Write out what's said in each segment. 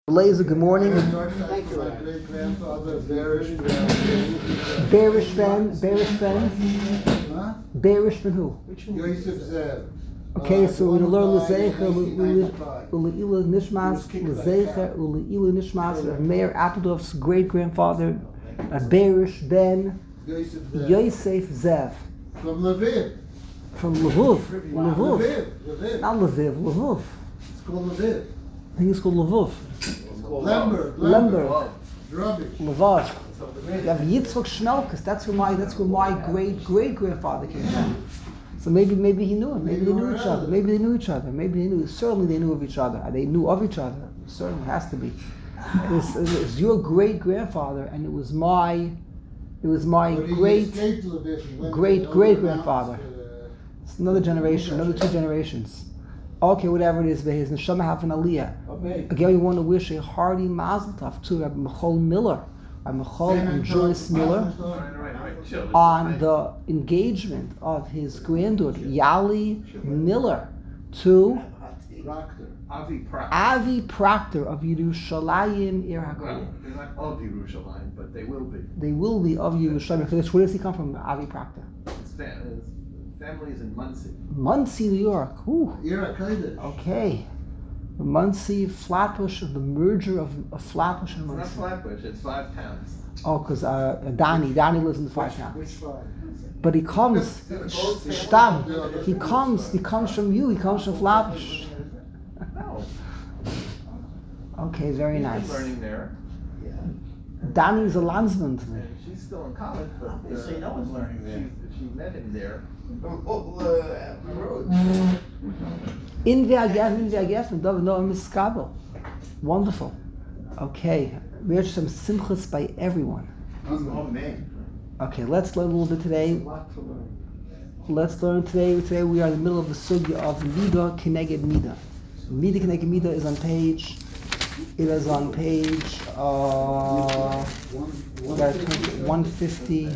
Laser, good morning. Thank you. My great-grandfather, Berish Ben who? Yosef Zev. Okay, so we're going to learn L'Zeicha, Ule'ilu Nishmas, L'Zeicha, Ule'ilu Nishmas, of Meir Appeldorf's great-grandfather, Berish Ben Yosef Zev. From Lviv. From Lviv. Lviv. Not Lviv, Lviv. It's called Lviv. I think it's called Lviv. Lemberg. Rubbish. Lviv. You have Yitzchok Shmelkus. That's where my great-great-grandfather came from. So maybe he knew him. Maybe they knew each other. Certainly they knew of each other. They knew of each other. Certainly has to be. It's your great-grandfather, and it was my great-great-grandfather. It's another generation, another two generations. Okay, whatever it is, but his neshama have an aliyah. Again, we want to wish a hearty mazel tov to Rabbi Michal Miller, Rabbi Michal and Joyce Miller, on the engagement of his granddaughter Yali Miller to Avi Proctor of Yerushalayim Ir HaKoyim. They're not of Yerushalayim, but they will be. They will be of Yerushalayim. Because where does he come from, Avi Proctor? His family is in Muncie. Muncie, New York. Ooh. Ir HaKodesh. Okay. Muncie, Flatbush, the merger of Flatbush and Muncie. It's not Flatbush, it's 5 towns. Oh, because Donnie lives in the 5 towns. Which five? But he comes, Stam, he comes from you, he comes from Flatbush. No. Okay, very He's nice. been learning there. Donnie's a landsman to me. And she's still in college, but Obviously, no one's learning there. she met him there. In the Agefen, David Noam Miskabel. Wonderful. Okay, we have some simchas by everyone. Okay, let's learn a little bit today. Let's learn today. Today we are in the middle of the sugya of Mida Keneged Mida. Mida Keneged Mida is on page. It is on page 150,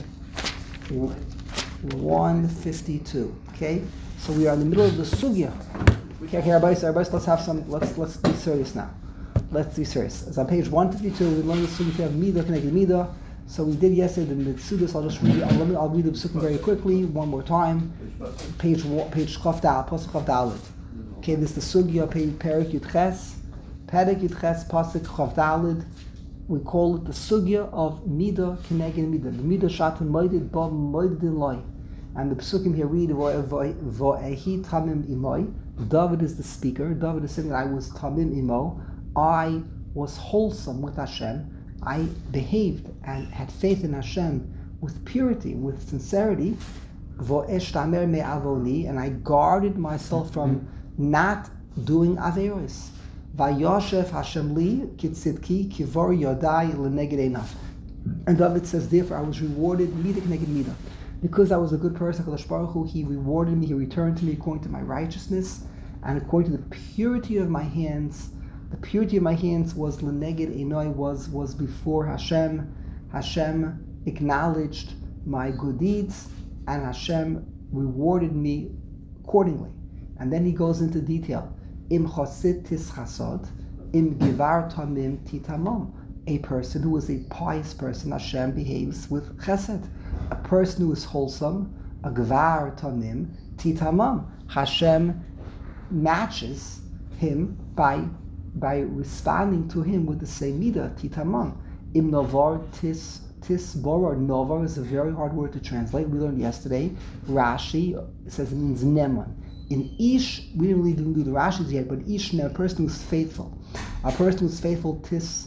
152. Okay, so we are in the middle of the sugya. Okay, everybody, let's have some. Let's be serious now. Let's be serious. It's on page 152. We learned the sugya of Mida Keneged Mida. So we did yesterday the Mitzudas. I'll just read. I'll read the psukim very quickly one more time. Page Chaf Dal, Pasuk Chaf Dalet. Okay, this is the sugya, page Perek Yudches. Perek Yudches, Pasuk Chaf Dalet. We call it the sugya of Mida Keneged Mida. The Mida Shatan Moedid Bob Moedid Loi. And the psukim here read Vo'ehi Tamim Imoi. David is the speaker. David is saying that I was Tamim Imo. I was wholesome with Hashem. I behaved and had faith in Hashem with purity, with sincerity. Vo'eshtamer me'avoni, and I guarded myself from not doing averos. Vayoshev Hashem li kitzidki kivor yodai leneged einav. And David says, therefore I was rewarded mida keneged mida. Because I was a good person, HaKadosh Baruch Hu, He rewarded me, He returned to me according to my righteousness, and according to the purity of my hands. The purity of my hands was leneged einai, was before Hashem. Hashem acknowledged my good deeds, and Hashem rewarded me accordingly. And then he goes into detail. Im chosid tis chasod, im givar tamim titamam. A person who is a pious person, Hashem behaves with chesed. A person who is wholesome, a givar tamim titamam. Hashem matches him by responding to him with the same midah, titamam. Im novar tis boror. Novar is a very hard word to translate. We learned yesterday. Rashi says it means neman. In ish, we didn't really do the Rashis yet, but ish, a person who's faithful. A person who's faithful, tis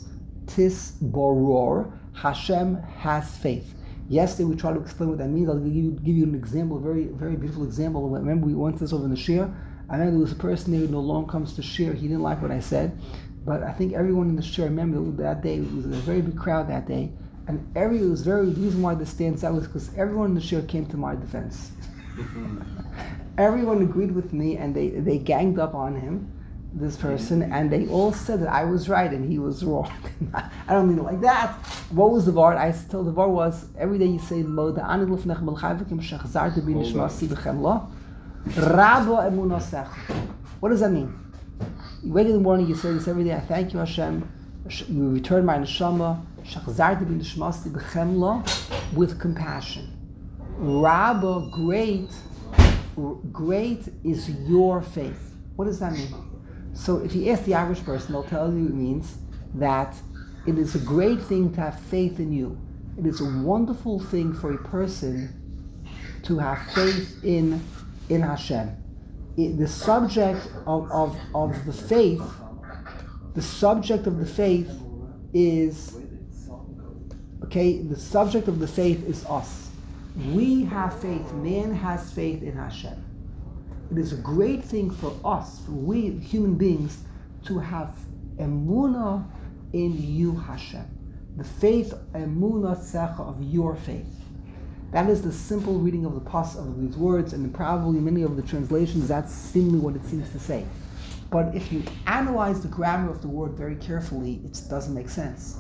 boror. Hashem has faith. Yesterday we tried to explain what that means. I'll give you an example, a very, very beautiful example. Remember we went this over in the shir. I remember there was a person there who no longer comes to shir. He didn't like what I said, but I think everyone in the shir, remember that day, it was a very big crowd that day, and the reason why this stands out was because everyone in the shir came to my defense. Everyone agreed with me, and they ganged up on him, this person, and they all said that I was right and he was wrong. I don't mean it like that. What was the var? I told the var was every day you say Mo da'ani lufnech melchavikim shechzar debi nishmasi b'chem lo. Rabo emunasech. What does that mean? You wake in the morning, you say this every day. I thank you, Hashem, You return my neshama, shachzarti b'nishmasti b'chemla, with compassion. Rabba, great is your faith. What does that mean? So if you ask the average person, they'll tell you it means that it is a great thing to have faith in you. It is a wonderful thing for a person to have faith in Hashem. The subject of the faith, the subject of the faith is, the subject of the faith is us. We have faith, man has faith in Hashem. It is a great thing for us, for we human beings, to have emunah in you, Hashem. The faith, emunah tzecha, of your faith. That is the simple reading of the pas of these words, and probably many of the translations, that's seemingly what it seems to say. But if you analyze the grammar of the word very carefully, it doesn't make sense.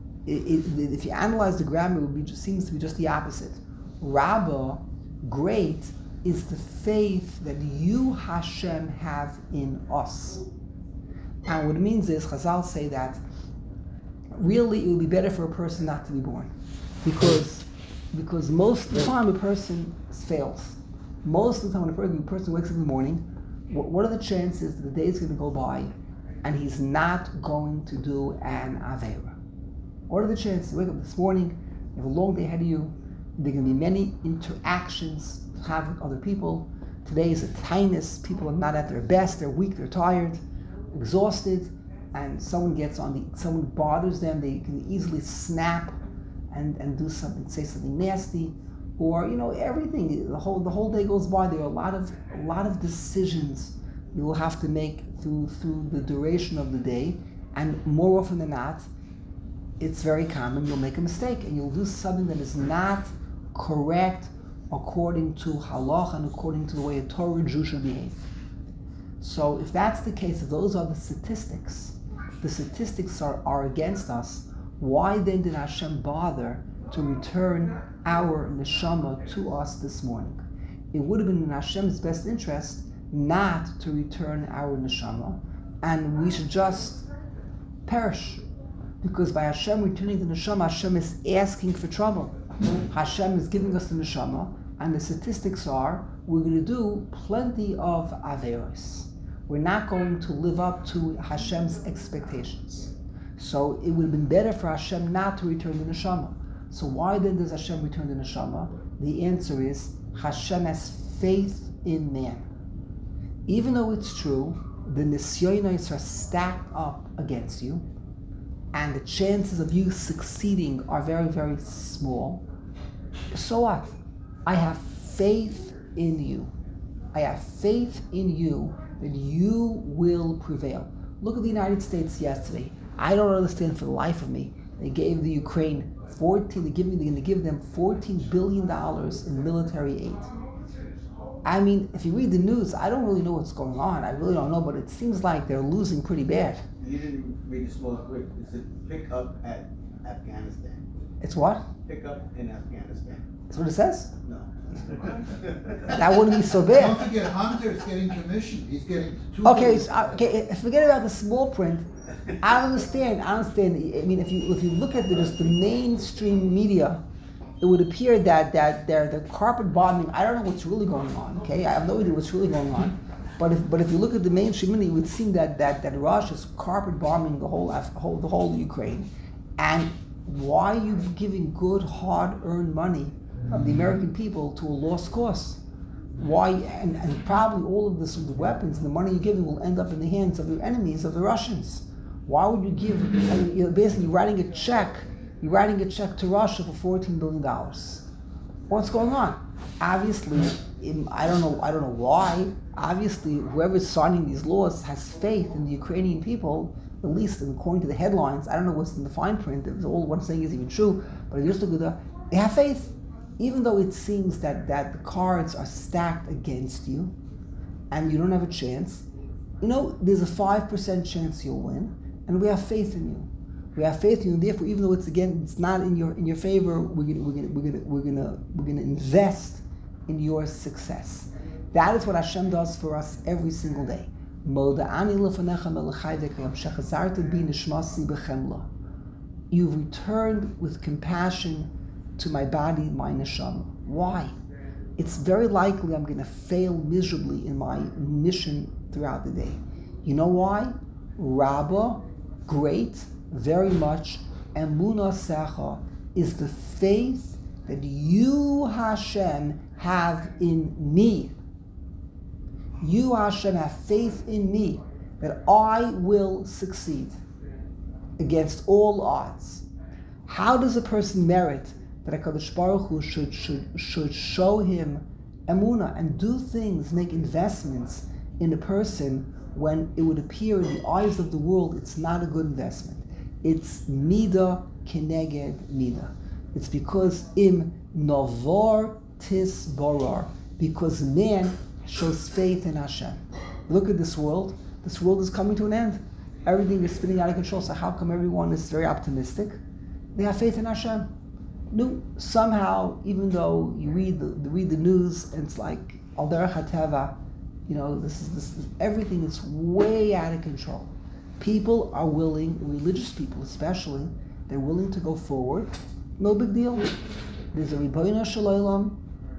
If you analyze the grammar, seems to be just the opposite. Rabba, great, is the faith that you, Hashem, have in us. And what it means is, Chazal say that really it would be better for a person not to be born. Because most of the time a person fails. Most of the time when a person wakes up in the morning, what are the chances that the day is going to go by and he's not going to do an Aveira? What are the chances? You wake up this morning, you have a long day ahead of you, there are going to be many interactions to have with other people. Today is a tinus, people are not at their best, they're weak, they're tired, exhausted, and someone bothers them, they can easily snap and do something, say something nasty, or everything. The whole day goes by. There are a lot of decisions you will have to make through the duration of the day, and more often than not, it's very common you'll make a mistake and you'll do something that is not correct according to halach and according to the way a Torah Jew should behave. So if that's the case, if those are the statistics are against us, why then did Hashem bother to return our neshama to us this morning? It would have been in Hashem's best interest not to return our neshama, and we should just perish. Because by Hashem returning the neshama, Hashem is asking for trouble. Hashem is giving us the neshama, and the statistics are, we're going to do plenty of averos. We're not going to live up to Hashem's expectations. So it would have been better for Hashem not to return the neshama. So why then does Hashem return the neshama? The answer is, Hashem has faith in man. Even though it's true, the nisyonos are stacked up against you, and the chances of you succeeding are very, very small. So what? I have faith in you. I have faith in you that you will prevail. Look at the United States yesterday. I don't understand for the life of me. They gave the Ukraine they're going to give them $14 billion in military aid. I mean, if you read the news, I don't really know what's going on. I really don't know, but it seems like they're losing pretty bad. You didn't read the small quick. It's a pick up at Afghanistan. It's what? Pick up in Afghanistan. That's what it says? No. That wouldn't be so bad. Don't forget, Hunter's getting commission. He's getting $2 Okay, billion. forget about the small print. I understand. I mean, if you look at just the mainstream media, it would appear that the carpet bombing. I don't know what's really going on. Okay, I have no idea what's really going on. But if you look at the mainstream media, you would see that Russia is carpet bombing the whole Ukraine. And why are you giving good, hard-earned money of the American people to a lost cause? Why? And probably all of this, the weapons and the money you're giving will end up in the hands of your enemies, of the Russians. Why would you give? You're basically writing a check. You're writing a check to Russia for $14 billion. What's going on? Obviously, I don't know why. Obviously, whoever's signing these laws has faith in the Ukrainian people, at least according to the headlines. I don't know what's in the fine print, if all what I'm saying is even true, but just look at they have faith. Even though it seems that the cards are stacked against you, and you don't have a chance, there's a 5% chance you'll win, and we have faith in you. We have faith in you. Therefore, even though it's not in your favor, we're gonna invest in your success. That is what Hashem does for us every single day. You've returned with compassion to my body, my neshama. Why? It's very likely I'm going to fail miserably in my mission throughout the day. You know why? Rabba, great, very much, Emunah Secha is the faith that you, Hashem, have in me. You, Hashem, have faith in me that I will succeed against all odds. How does a person merit that HaKadosh Baruch Hu should show him emunah and do things, make investments in a person when it would appear in the eyes of the world it's not a good investment? It's midah keneged midah. It's because im navar tis barar, because man shows faith in Hashem. Look at this world. This world is coming to an end. Everything is spinning out of control. So how come everyone is very optimistic? They have faith in Hashem. No, somehow, even though you read the news, and it's like al derech hateva, this is everything is way out of control. People are willing, religious people especially, they're willing to go forward. No big deal. There's a Ribono Shel Olam.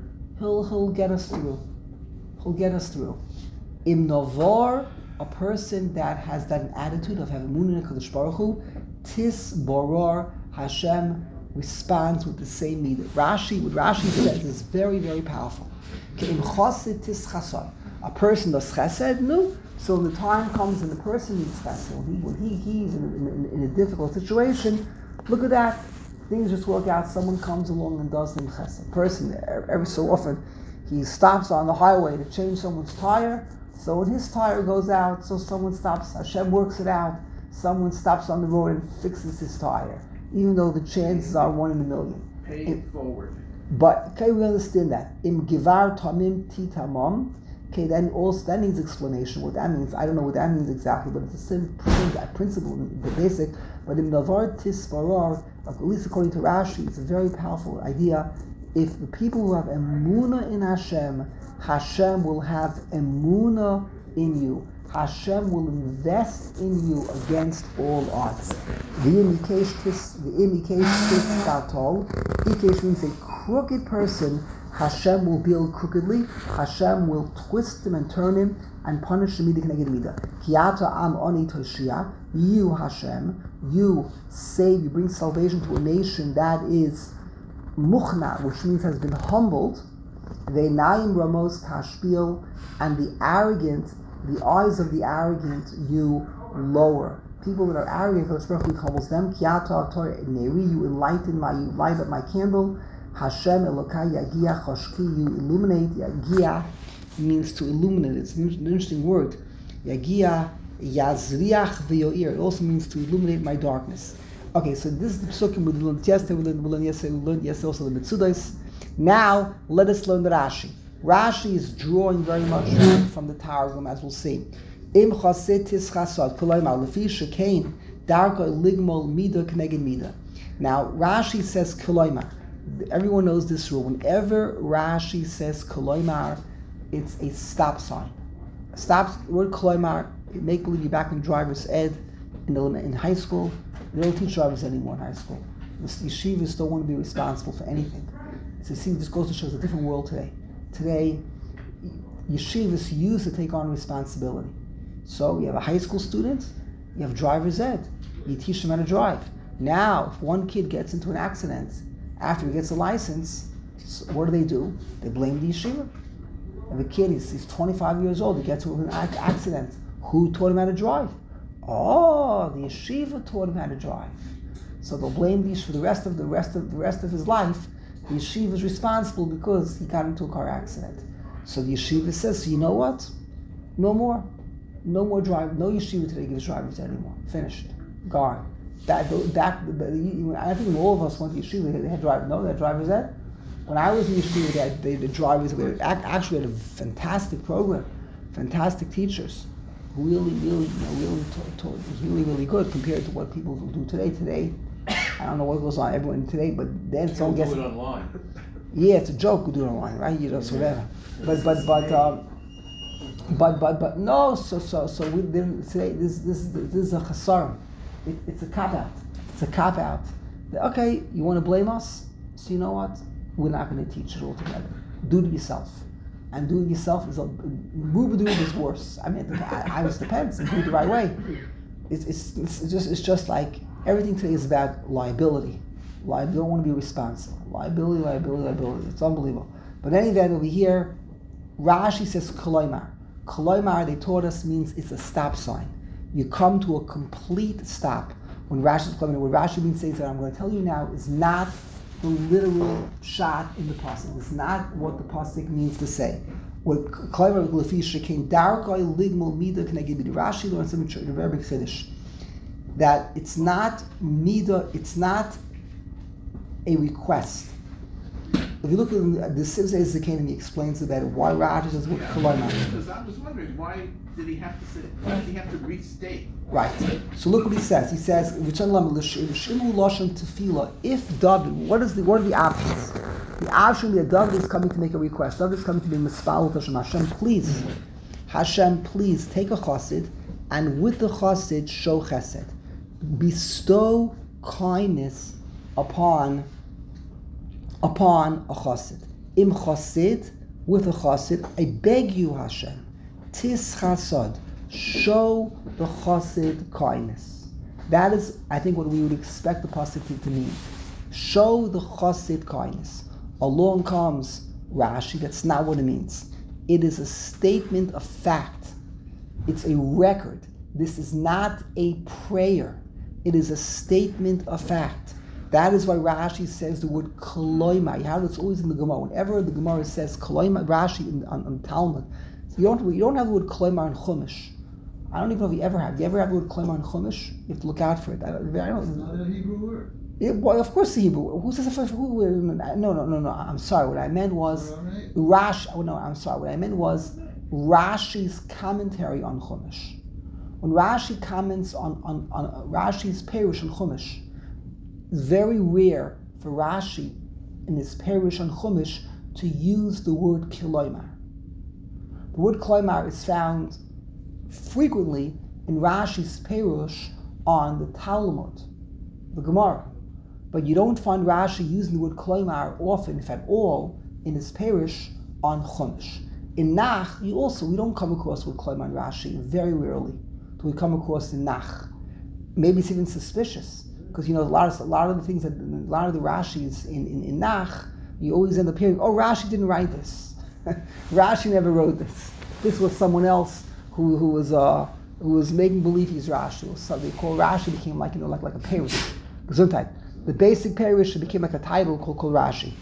He'll get us through. He'll get us through. Im Navar, a person that has that attitude of having emunah in HaKadosh Baruch Hu, tis borar, Hashem responds with the same midah. What Rashi says is very, very powerful. Im chosid tis chasad. A person does chesed, no. So when the time comes and the person needs chesed, when he's in a difficult situation, look at that. Things just work out. Someone comes along and does them chesed. A person, every so often, he stops on the highway to change someone's tire. So when his tire goes out, so someone stops. Hashem works it out. Someone stops on the road and fixes his tire, even though the chances are 1 in a million. Pay it forward. But okay, we understand that. Im givar tamim titamam. Okay, that needs explanation. What that means, I don't know what that means exactly, but it's a simple principle, the basic. But im navar tisparar, at least according to Rashi, it's a very powerful idea. If the people who have emunah in Hashem, Hashem will have emunah in you. Hashem will invest in you against all odds. Ikesh means a crooked person. Hashem will build crookedly. Hashem will twist him and turn him and punish him. Kiyata am oni toshia. You, Hashem, you save, you bring salvation to a nation that is muchna, which means has been humbled. Ve'nayim ramos tashpil, and the arrogant, the eyes of the arrogant you lower. People that are arrogant, HaKadosh Baruch Hu humbles them. Kiyata Torah neri, you light up my candle. Hashem Elokai Yagia Choshki, you illuminate. Yagia means to illuminate. It's an interesting word. Yagia Yazriach v'yoir. It also means to illuminate my darkness. Okay, so this is the psukim we learned yesterday. We learned yesterday also the Mitzudos. Now let us learn the Rashi. Rashi is drawing very much from the Targum, as we'll see. Im chaset tis chasad kolaymar lefi shekain darka ligmol midah kneged midah. Now Rashi says kolaymar. Everyone knows this rule. Whenever Rashi says kolaymar, it's a stop sign. Word kolaymar, make believe you're back in driver's ed in high school. They don't teach drivers anymore in high school. The yeshivas don't want to be responsible for anything. So see, this goes to show it's a different world today. Today, yeshivas used to take on responsibility. So you have a high school student, you have driver's ed, you teach them how to drive. Now, if one kid gets into an accident, after he gets a license, what do? They blame the yeshiva. If a kid he's 25 years old, he gets into an accident, who taught him how to drive? Oh, the yeshiva taught him how to drive. So they'll blame the yeshiva for the rest of his life. The yeshiva is responsible because he got into a car accident. So the yeshiva says, so you know what? No more drive. No yeshiva today gives drivers anymore. Finished. Gone. I think all of us went to yeshiva. They had drivers. No, they had drivers ed. When I was in yeshiva, the drivers actually had a fantastic program, fantastic teachers. Really taught. It was really good compared to what people do today. Today, I don't know what goes on everyone today, but then someone gets do it online. Yeah, it's a joke to do it online, right? So whatever. But no. So we didn't say this is a chasar. It's a cop out. It's a cop out. Okay, you want to blame us? So you know what? We're not going to teach it altogether. Do it yourself. And do it yourself is worse. I mean, I was depends. Do it the right way. It's just like everything today is about liability. You don't want to be responsible. Liability. It's unbelievable. But in any event, over here, Rashi says koloimar. Koloimar, they taught us, means it's a stop sign. You come to a complete stop. When Rashi means says that I'm going to tell you now is not the literal shot in the pasuk. It's not what the pasuk means to say. What Koloimar lefi shekein darkoi ligmul mida keneged mida. Rashi learns something very big chiddush. That it's not mida. It's not a request. If you look at the Sivzei Zakanim, he explains about it, why Rashi says what Koloimar. Because I was wondering, why did he have to say? Why did he have to restate? Right. So look what he says. He says, if David, what are the options? The option that David is coming to make a request. David is coming to be mispal Hashem. Hashem, please take a chassid, and with the chassid show chesed. Bestow kindness upon a chassid. Im chassid, with a chassid, I beg you, Hashem, tis chasad, show the chassid kindness. That is, I think, what we would expect the pasuk to mean. Show the chassid kindness. Along comes Rashi. That's not what it means. It is a statement of fact. It's a record. This is not a prayer. It is a statement of fact. That is why Rashi says the word koloimar. How it's always in the Gemara. Whenever the Gemara says koloimar, Rashi on Talmud, so you don't have the word koloimar in Chumash. I don't even know if you ever have. Do you ever have the word koloimar in Chumash? You have to look out for it. It's not a Hebrew word. Well, of course the Hebrew. Who says the first? No. I'm sorry. What I meant was Rashi. Oh, no, I'm sorry. What I meant was Rashi's commentary on Chumash. When Rashi comments on Rashi's Perush on Chumash, it's very rare for Rashi in his Perush on Chumash to use the word koloimar. The word koloimar is found frequently in Rashi's Perush on the Talmud, the Gemara. But you don't find Rashi using the word koloimar often, if at all, in his Perush on Chumash. In Nach, we don't come across with koloimar in Rashi. Very rarely do we come across in Nach. Maybe it's even suspicious. Because a lot of the things that a lot of the Rashis in Nach, you always end up hearing, oh, Rashi didn't write this. Rashi never wrote this. This was someone else who was making believe he's Rashi. So they call Rashi became like a parish. Gesundheit. The basic parish became like a title called Rashi.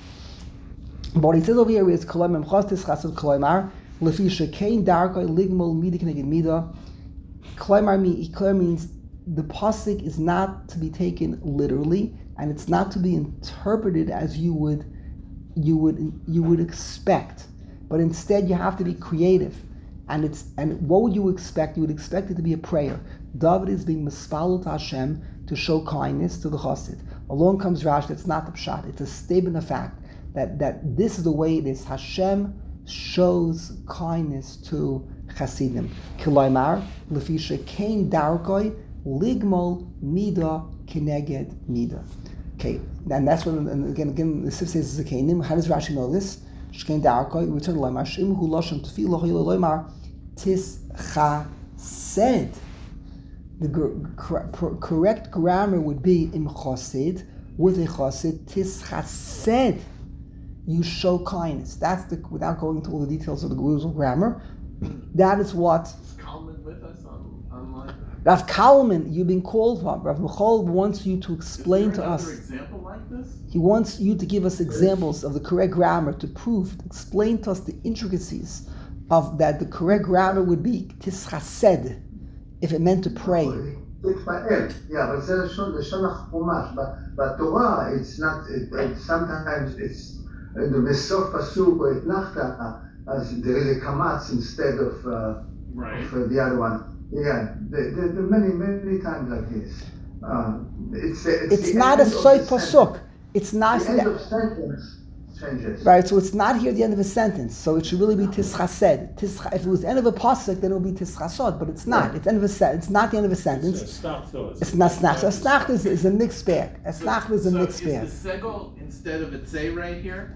But what he says over here is Koloimar Chastis Chassid Koloimar Lefi Shekein Darkoi Ligmol Mida Keneged Mida. Koloimar means the pasuk is not to be taken literally, and it's not to be interpreted as you would expect. But instead, you have to be creative. And what would you expect? You would expect it to be a prayer. David is being mispalel to Hashem to show kindness to the chassid. Along comes Rashi. That's not the pshat. It's a statement of fact that this is the way it is. Hashem shows kindness to chassidim. Koloimar lefi shekein darkoi ligmol mida keneged mida. Okay, and that's what again the Sif says zakanim. How does Rashi know this? Shekein darkoi return loimar shim hu lashon tefillah loimar tis chased. The correct grammar would be im chased with a chased tis chased. You show kindness. That's without going into all the details of the rules of grammar. That is what. Is Kalman with us online? Rav Kalman, you've been called upon. Rav Michal wants you to explain to us. Is there another example like this? He wants you to give us examples of the correct grammar to explain to us the intricacies of that. The correct grammar would be tischased, if it meant to pray. Yeah, but the Shonach Chumash. But Torah, it's not. Sometimes it's the Besof Pasuk or Itnachta, as there is a kamatz instead of the other one. Yeah, there are many times like this. It's not a soif pasuk. It's not the end of sentence. changes. Right, so it's not here at the end of a sentence, so it should really be tischased. If it was the end of a pasuk, then it would be tischasod, but it's not. It's end of a It's not the end of a sentence. It's not snach. So snach is a mixed bag. A snach is a mixed bag. Is the segel instead of it say right here?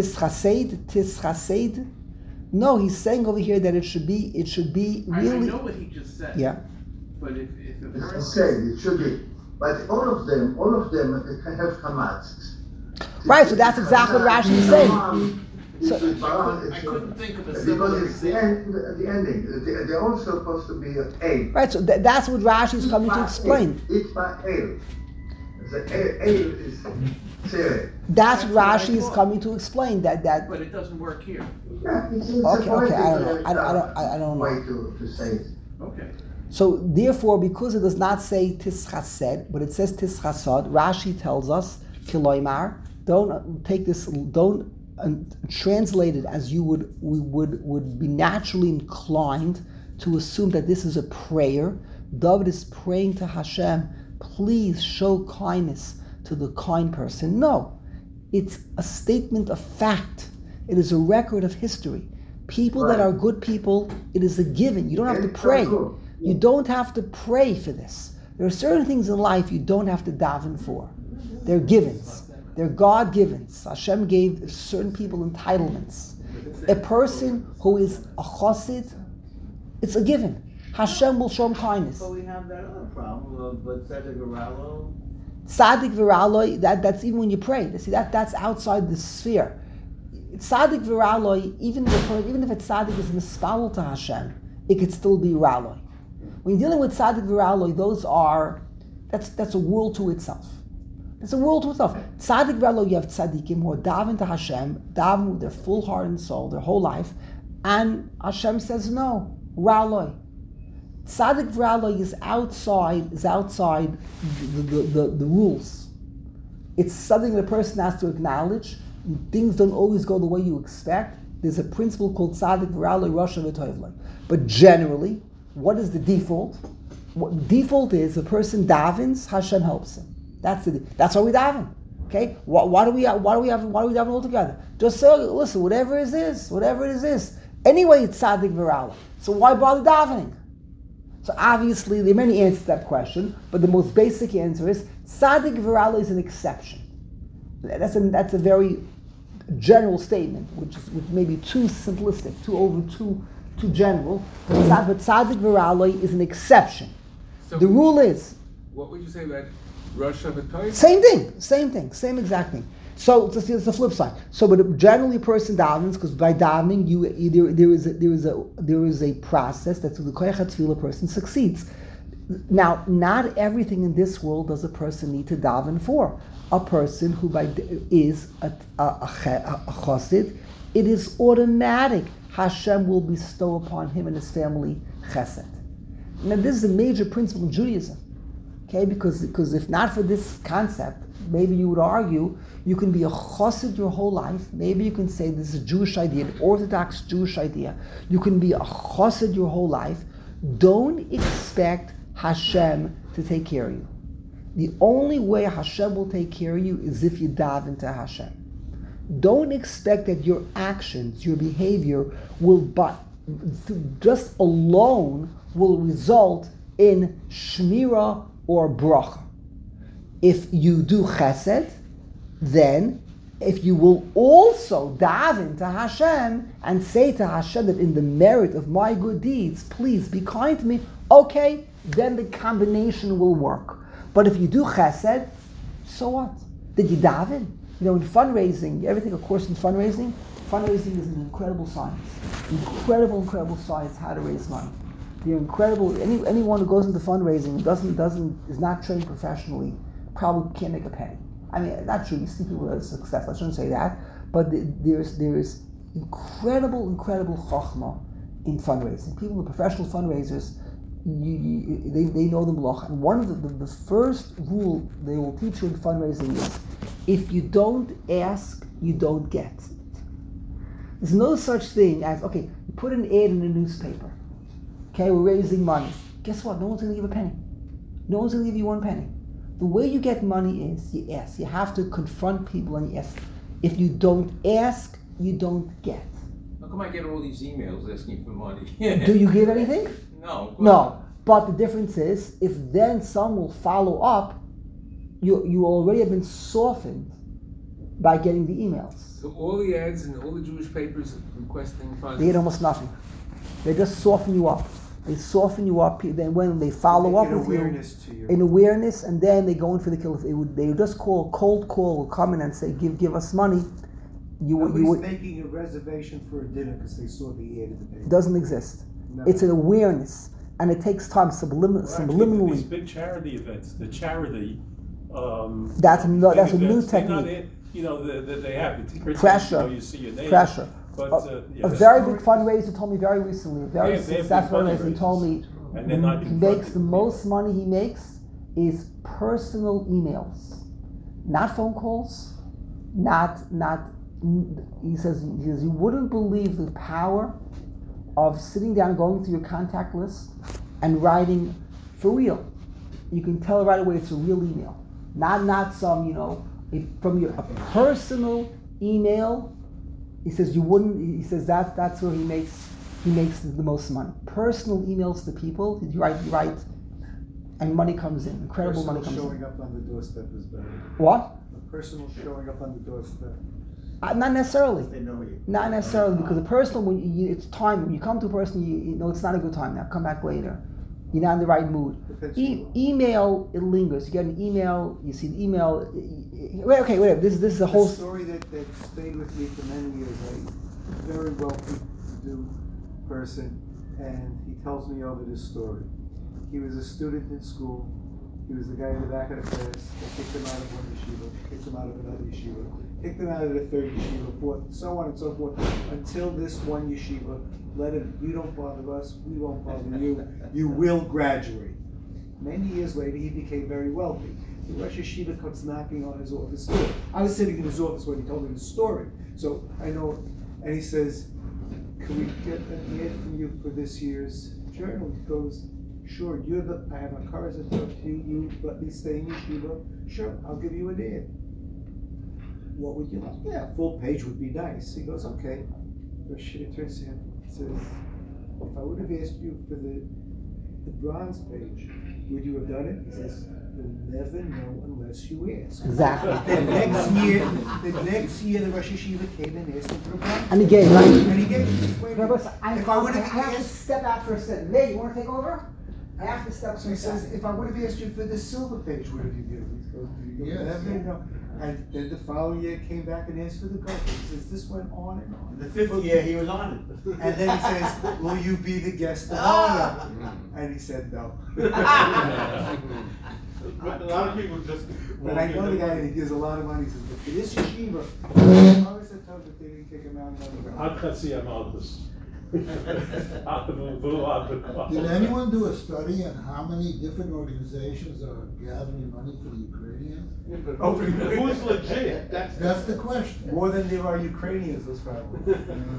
Tischased. No, he's saying over here that it should be really. I know what he just said. Yeah. But if it It's were the same, it should be. But all of them can have kamatz. Right, so that's exactly what Rashi is saying. So, I couldn't think of a because similar it's the example. the ending. They're also supposed to be a. right, so that's what Rashi is coming to explain. It's by el. The el is tzeret. That's what Rashi is coming to explain. That. But it doesn't work here. Yeah, it's Okay, I don't know. Way to say it. Okay. So therefore, because it does not say tischased, but it says tischasod, Rashi tells us kiloimar. Don't take this. Don't translate it as we would be naturally inclined to assume that this is a prayer. David is praying to Hashem, please show kindness to the kind person. No, it's a statement of fact. It is a record of history. People that are good people, it is a given. You don't have to pray. You don't have to pray for this. There are certain things in life you don't have to daven for. They're givens. They're God-givens. Hashem gave certain people entitlements. A person who is a chassid, it's a given. Hashem will show him kindness. But we have that other problem of tzedek v'ralo. Tzaddik v'raloi, that's even when you pray. See, that's outside the sphere. Tzaddik v'raloi, even if a tzaddik is mispalel to Hashem, it could still be raloi. When you're dealing with tzaddik v'raloi, that's a world to itself. It's a world to itself. Tzaddik v'raloi, you have tzaddikim who are daven to Hashem, daven with their full heart and soul, their whole life, and Hashem says no, raloi. Tzaddik v'raloi is outside the rules. It's something that a person has to acknowledge. Things don't always go the way you expect. There's a principle called tzaddik v'raloi rasha v'toivloi. But generally, what is the default? What default is a person davens, Hashem helps him. That's why we daven. Okay? Why do we daven all together? Just say, listen, whatever it is. Anyway, it's tzaddik v'raloi. So why bother davening? So obviously, there are many answers to that question, but the most basic answer is tzaddik v'raloi is an exception. That's a very general statement, which may be too simplistic, too general. But tzaddik v'raloi is an exception. So the rule is. What would you say about Rosh Hashanah? Same exact thing. So it's the flip side. So, but generally, a person davens because by davening, there is a process that through the koyach tefillah a person succeeds. Now, not everything in this world does a person need to daven for. A person who is a chassid, it is automatic. Hashem will bestow upon him and his family chesed. Now, this is a major principle in Judaism. Okay, because if not for this concept, maybe you would argue you can be a chassid your whole life. Maybe you can say this is a Jewish idea, an Orthodox Jewish idea. You can be a chassid your whole life. Don't expect Hashem to take care of you. The only way Hashem will take care of you is if you daven to Hashem. Don't expect that your actions, your behavior just alone will result in shmira or bracha. If you do chesed, then if you will also daven to Hashem and say to Hashem that in the merit of my good deeds, please be kind to me, okay, then the combination will work. But if you do chesed, so what? Did you daven? You know, in fundraising, you ever think, of course, in fundraising is an incredible science. Incredible science how to raise money. They're incredible. Anyone who goes into fundraising is not trained professionally probably can't make a penny. I mean, not true. You see people that are successful. I shouldn't say that, but there's incredible chachma in fundraising. People, the professional fundraisers, they know the malach. And one of the first rule they will teach you in fundraising is, if you don't ask, you don't get. There's no such thing as, okay, you put an ad in a newspaper. Okay, we're raising money. Guess what? No one's going to give a penny. No one's going to give you one penny. The way you get money is you ask. You have to confront people and you ask. If you don't ask, you don't get. How come I get all these emails asking for money? Do you give anything? No. No. But the difference is, if then some will follow up, you already have been softened by getting the emails. So all the ads and all the Jewish papers requesting funds. They get almost nothing. They just soften you up. They soften you up. Then when they follow up with you, in awareness, and then they go in for the kill. They would just call, cold call, will come in and say, give us money. Nobody's making a reservation for a dinner because they saw the ad in the paper. Doesn't exist. No. It's an awareness, and it takes time subliminally. These big charity events, the charity. That's a new events, they're not technique. They have it. Pressure. You see your name. Pressure. But, A very big fundraiser told me very recently, a very successful fundraiser, he told me And they're not he in makes front the of most money he makes is personal emails. Not phone calls, he says you wouldn't believe the power of sitting down, going through your contact list and writing for real. You can tell right away it's a real email. Not some, from your a personal email. He says He says that's where he makes the most money. Personal emails to people. You write, and money comes in. Incredible money comes Showing in. up on the doorstep is better. What? A personal showing up on the doorstep. Not necessarily. They know you. Not necessarily, because a personal, it's time. When you come to a person, you know it's not a good time now. Come back later. You're not in the right mood. Email, it lingers. You get an email, you see the email. Okay, whatever. This is a whole story that stayed with me for many years. A very well-to-do person, and he tells me over this story. He was a student in school. He was the guy in the back of the class that kicked him out of one yeshiva, kicked him out of another yeshiva, kicked him out of the third yeshiva, fourth, so on and so forth, until this one yeshiva let him, you don't bother us, we won't bother you, you will graduate. Many years later, he became very wealthy. The Rosh Yeshiva comes knocking on his office door. I was sitting in his office when he told me the story, so I know, and he says, can we get an ad from you for this year's journal? He goes, sure, I have my cars that talk to you, you let me stay in yeshiva, sure, I'll give you an ad. What would you like? Yeah, a full page would be nice. He goes, okay. Rosh Yeshiva turns to him, says, if I would have asked you for the bronze page, would you have done it? He says, you'll never know unless you ask. exactly. The next year, the Rosh Yeshiva came and asked him for a bronze. And he gave, right? And he gave. Wait, I have to step out for a second. May, you want to take over? I have to step. So he says, if I would have asked you for the silver page, would have you given? He goes, you'll never know. And then the following year came back and asked for the gold. He says, this went on and on. The fifth year he was on it. And then he says, will you be the guest of honor? And he said no. But a lot of people just. But I know the guy that he gives a lot of money. He says, but for this yeshiva, I always said that they didn't kick him out another round. Did anyone do a study on how many different organizations are gathering money for the Ukrainians? Who's legit? That's the question. More than there are Ukrainians, those probably.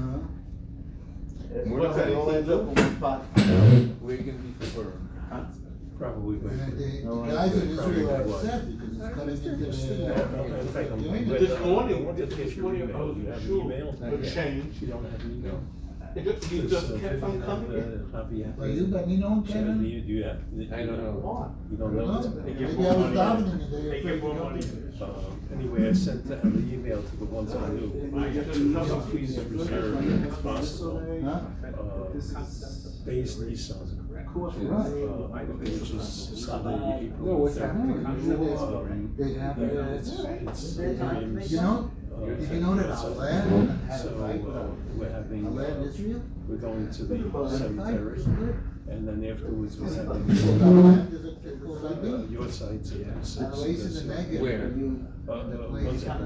What's that all ends up in one spot? Where you gonna be for Probably. And the guys in Israel are upset because it's cutting into their. This morning about the change. You don't have an email. He just kept on coming. Well, you got me known, Kevin? Do you have? I don't know. You don't know? Maybe I was doubting and they give more money. Anyway, I sent the email to the ones I knew. Please reserve if possible. Huh? Base Nissan. Which is Sunday, April. No, what's happening? They have, It's you know, did you know that Alad had a So fight we're having, Alad Israel? we're going to the cemetery, and then afterwards we're having Alad is a called Abi. your sites at And the place in the Negev. Where? ones that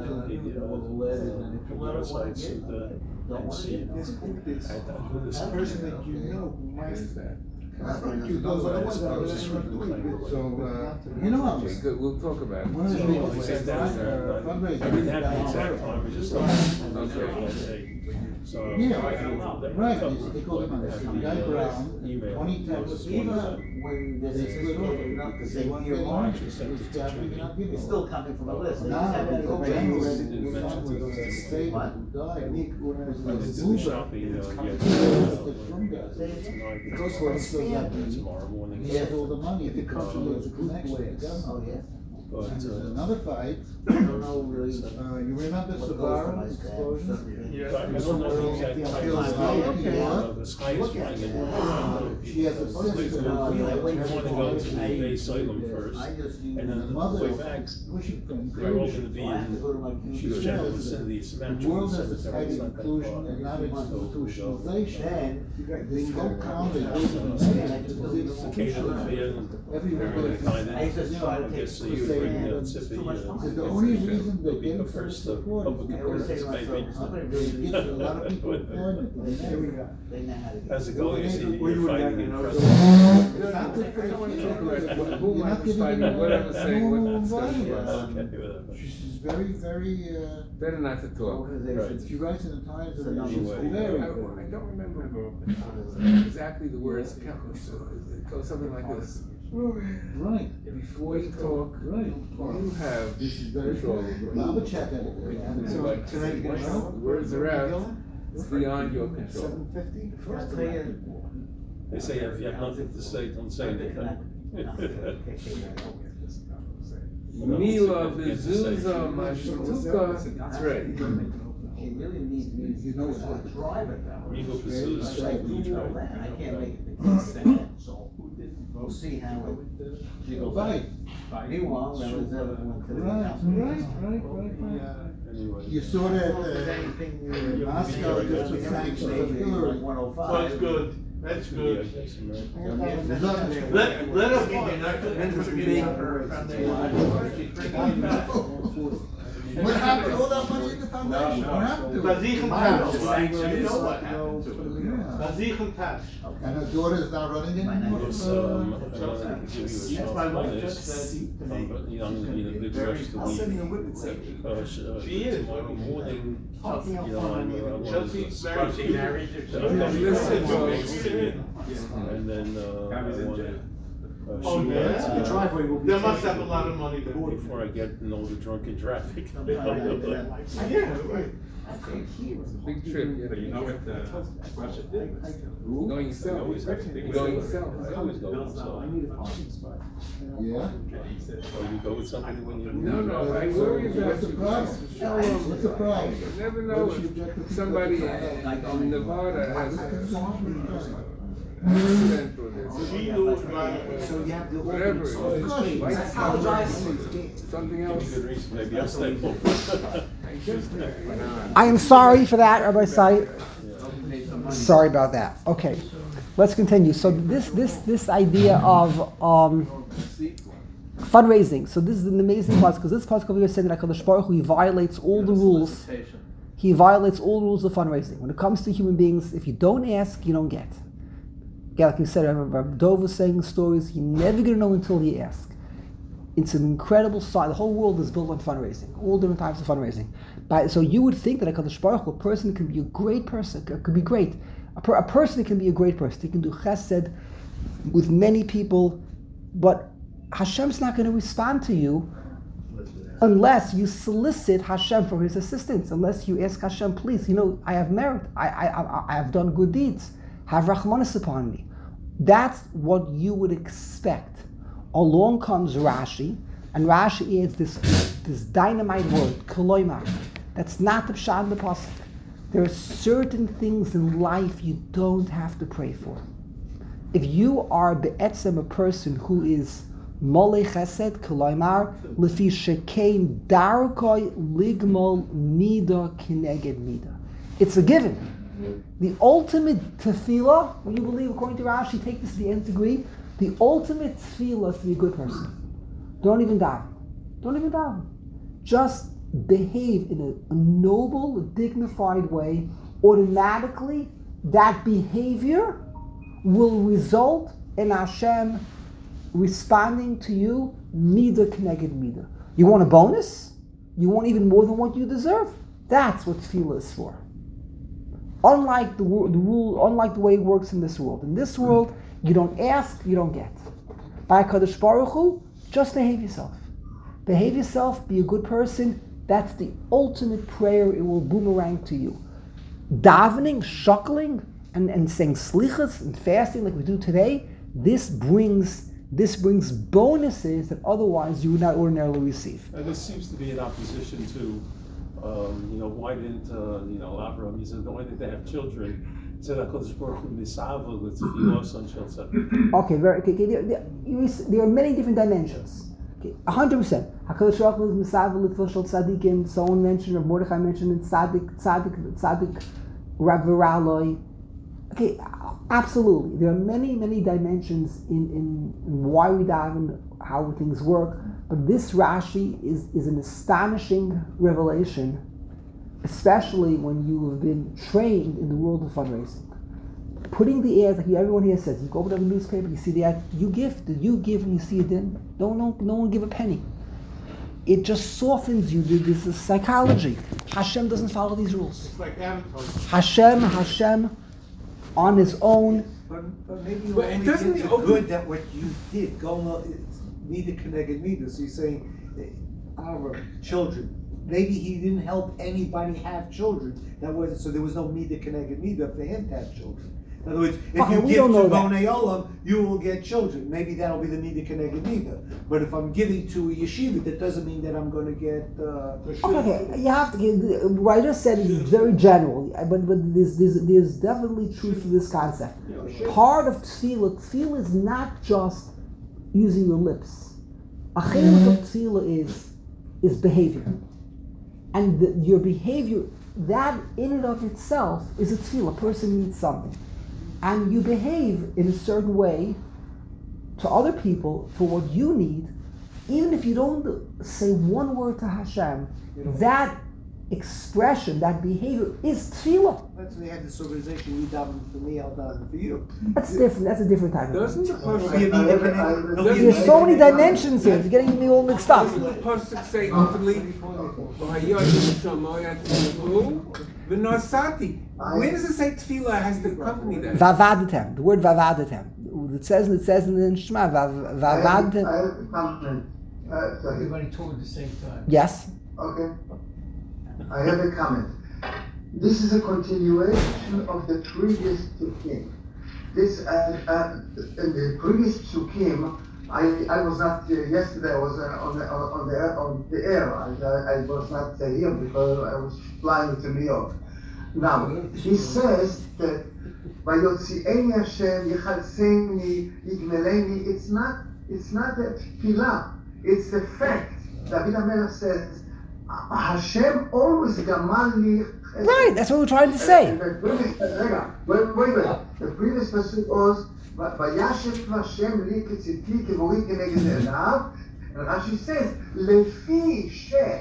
your sites and see. This I do this. person that you know who might. You those are the ones that are doing it. So, you know, Okay, good, we'll talk about it. one of the people I said, fundraising. didn't have the exact time, we just thought. So. Yeah, right, they called him on this, Guy Brown, 2010, when there's They a split off, because they they want hear their more. lunch, it's Japanese not giving It's it. still coming from a list. They just Now, have to go because back. you Mentions already it, was mentions on with it. the state What? who died, was When it's the in the Buddha. shopping, It's yeah, coming yeah. from that. Tonight, It goes for us, so that tomorrow morning. he has all the money, if it comes to the connection, the Oh, government. yeah? But, And there's another fight, I don't know really. you remember what goes Savarin on my explosion? but I don't know the exact timeline. The sky is flying. She has a sister. You want to go to the base island first, I just use. and then The the mother way is back, pushing for they're all inclusion. gonna be I have to in, go to my computer. she's general vicinity, The symmetrical world has cemetery, decided it's not that inclusion far. and not institutionalization. Then, This whole county, Occasionally, everywhere. I just try to I take. guess you bring the Mississippi, Because the only reason they it'll be get the it first support public is I always say appearance, to maybe. myself, I'm gonna because it really. gives a lot of people employment. They know how to get. As a goal, you see, you're fighting in front It's not I good for the don't want to future. talk about who You're I not was giving fighting, them what I was a saying, what normal the study environment. was. Okay, whatever. She's very, very, Better not to talk. Organization. she writes in the Times So that now she's anyway, very, I very. don't remember exactly the words. It goes something like this. Right, Before you talk, right. you have This is very control. true. I'll check it. So, like, once the words are out, it's beyond your control. 750? I'll tell you. They say if you have nothing to say, don't say anything. Mila Bezuza Mashtuka. That's right. He really needs me to know how to drive it though. Mila Bezuza It's like, you know Mashtuka. that, I can't make it the consent, so we'll see how it. She goes, Right, meanwhile, there was everyone to the right, house. right. Anyway. You saw that, If there's anything, Moscow just was sanctions of Hillary. 105. That's good, that's Yeah, good. I guess, America. There's nothing. Let us. What happened, all that money in the foundation, what happened to it? Bazichen Tash, you know what happened to it. Yeah. Bazichen Tash. And her daughter is not running anymore? Yes, I wanted to give you a Yes, shot my wife on just this. said to me. But, you know, I'm gonna need a big rush to leave. She is. Tomorrow morning, Talking you know, I'm Chelsea's very. and then, I wanna, Oh, shoot yeah? out, The driveway will be. They must have a lot of money there. before I get in all the drunken traffic. Yeah, right. It's a big trip. But you know what the Russia did? Going yourself. Always have to be- Going yourself. I always go with somebody. Yeah? Oh, you go with somebody when you. No, I worry about What's the problem? What's the problem? You never know What if she if objected to somebody that? in Nevada has accident or this. She knows right. So you have to. Whatever. Like something Give me else. good reason, maybe I'll stay home. I am sorry for that, Rabbi Sai. Sorry about that. Okay, let's continue. So this idea of fundraising. So this is an amazing part because this part over here is saying that HaKadosh Baruch Hu, he violates all the rules. He violates all rules of fundraising. When it comes to human beings, if you don't ask, you don't get. Yeah, like you said, I remember Dov was saying stories. You're never going to know until you ask. It's an incredible sign. The whole world is built on fundraising, all different types of fundraising. So you would think that a HaKadosh Baruch Hu, a person can be a great person, could be great. A person can be a great person. He can do chesed with many people, but Hashem's not going to respond to you unless you solicit Hashem for His assistance. Unless you ask Hashem, please, I have merit. I have done good deeds. Have Rachmanis upon me. That's what you would expect. Along comes Rashi, and Rashi adds this dynamite word, koloimar. That's not the pshat in the pasuk. There are certain things in life you don't have to pray for. If you are be'etzem a person who is molei chesed, koloimar, lefi shekein darkoi ligmol mida kineged mida. It's a given. The ultimate tefillah, when you believe, according to Rashi, take this to the nth degree, the ultimate tefillah is to be a good person. Don't even daven. Don't even daven. Just behave in a noble, dignified way. Automatically, that behavior will result in Hashem responding to you, mida k'neged mida. You want a bonus? You want even more than what you deserve? That's what tefillah is for. Unlike the way it works in this world. In this world, You don't ask, you don't get. By HaKadosh Baruch Hu, just behave yourself. Behave yourself, be a good person. That's the ultimate prayer. It will boomerang to you. Davening, shuckling, and saying slichas and fasting like we do today, this brings bonuses that otherwise you would not ordinarily receive. And this seems to be in opposition to, why didn't, Abraham, he said, why didn't they have children? He said, okay, there are many different dimensions. Okay, 100%. HaKadosh Baruch Hu is Misavel Litfil Shel Tzadikim. Someone mentioned, or Mordechai mentioned, in Tzadik, Rav Viraloi. Okay, absolutely. There are many, many dimensions in why we daven, how things work. But this Rashi is an astonishing revelation, especially when you have been trained in the world of fundraising. Putting the ads, like everyone here says, you go over to the newspaper, you see the ad, you give when you see it in. No one give a penny. It just softens you. This is psychology. Hashem doesn't follow these rules. It's like advertising. Hashem, on his own. But maybe you But only doesn't get the the open- good that what you did. Mida connected Mida. So you're saying, our children. Maybe he didn't help anybody have children. So there was no Mida connected Mida for him to have children. In other words, if Okay, you we give don't to know that. Bonei Olam, you will get children. Maybe that'll be the Mida connected Mida. But if I'm giving to a yeshiva, that doesn't mean that I'm going to get. Okay, you have to. What I just said is very general, but there's definitely truth to this concept. Part of tefillah is not just using your lips. A chiluk of tefillah is behavior, and your behavior, that in and of itself is a tefillah. A person needs something, and you behave in a certain way to other people for what you need. Even if you don't say one word to Hashem, that expression, that behavior is tefillah. That's when they had this organization, you daven for me, I'll daven for you. That's different. That's a different type of Doesn't thing. the person There's so many dimensions here. You're getting me all mixed up. doesn't the person say ultimately, V'nosati? Where does it say tefillah has to accompany that? Vavadetem. The word vavadetem. It says in the Shema. Vavadetem. I have a comment. Sorry. Everybody talk at the same time. Yes. Okay. I have a comment. This is a continuation of the previous psukim. This in the previous psukim, I was not yesterday. I was on the air. I was not here because I was flying to New York. Now he says that Vayotzieni Hashem Yechalseini Yigmeleni. It's not a tefillah. It's the fact. David HaMelech says Hashem always gamal li. Right. That's what we're trying to say. Wait. The previous pasuk was Vayashem Hashem li ketziti kevori keneged enav, and Rashi says lefi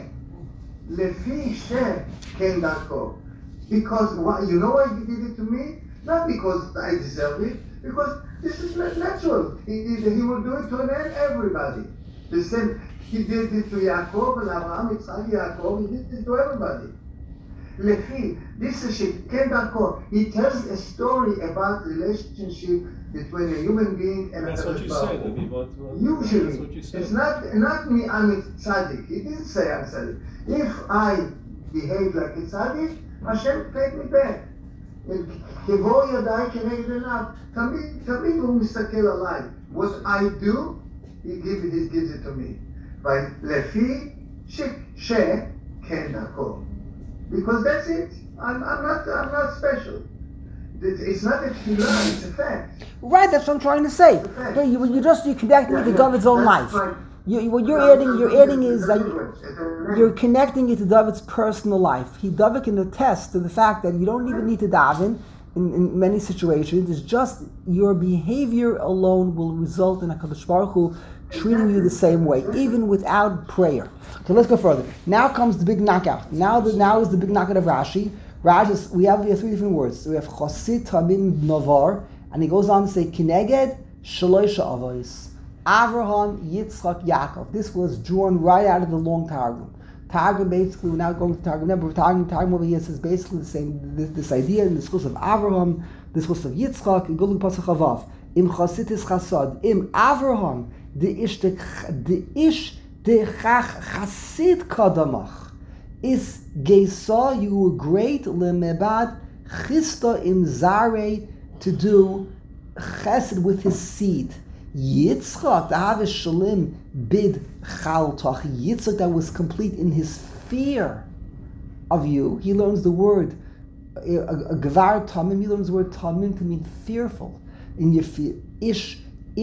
she ken darko. Because you know why he did it to me? Not because I deserve it, because this is not natural. He will do it to everybody. The same. He did it to Yaakov and Abraham, Yitzchak, Yaakov. He did it to everybody. Lefi, this is Ken Darko. He tells a story about relationship between a human being and That's a what you Baruch said. Hu. Usually, That's what you said. it's not me. I'm a tzaddik. He didn't say I'm tzaddik. If I behave like a tzaddik, Hashem take me back. כבוא ידיים כנגד עיניו. תמיד הוא מסתכל עליי. What I do, he gives it to me. לפי שכן דרכו. Because that's it. I'm not special. It's not a tefillah, it's a fact. Right. That's what I'm trying to say. You're connecting it to David's own life. What you're adding is that you're connecting it to David's personal life. David can attest to the fact that you don't even need to daven in many situations. It's just your behavior alone will result in HaKadosh Baruch Hu treating you the same way, even without prayer. So let's go further. Now comes the big knockout. Now is the big knockout of Rashi. We have three different words. So we have Chosid Tamim Navar, and he goes on to say Kineged Shaloisha Avos. Avraham, Yitzchak, Yaakov. This was drawn right out of the long Targum. Targum basically, we're now going to Targum number. Targum over here says basically the same. This idea in the schools of Avraham, the schools of Yitzchak, and Gulu Pasach Avav. im Chasitis Chasad, im Avraham, de ish de chach chasid kadamach, is geisa, you were great, lemebad chista im zare, to do chesed with his seed. Yitzchak, the Havish Shalim, bid chaltach. Yitzchak, that was complete in his fear of you. He learns the word a gvar tamim. He learns the word tamim to mean fearful. In your fear, ish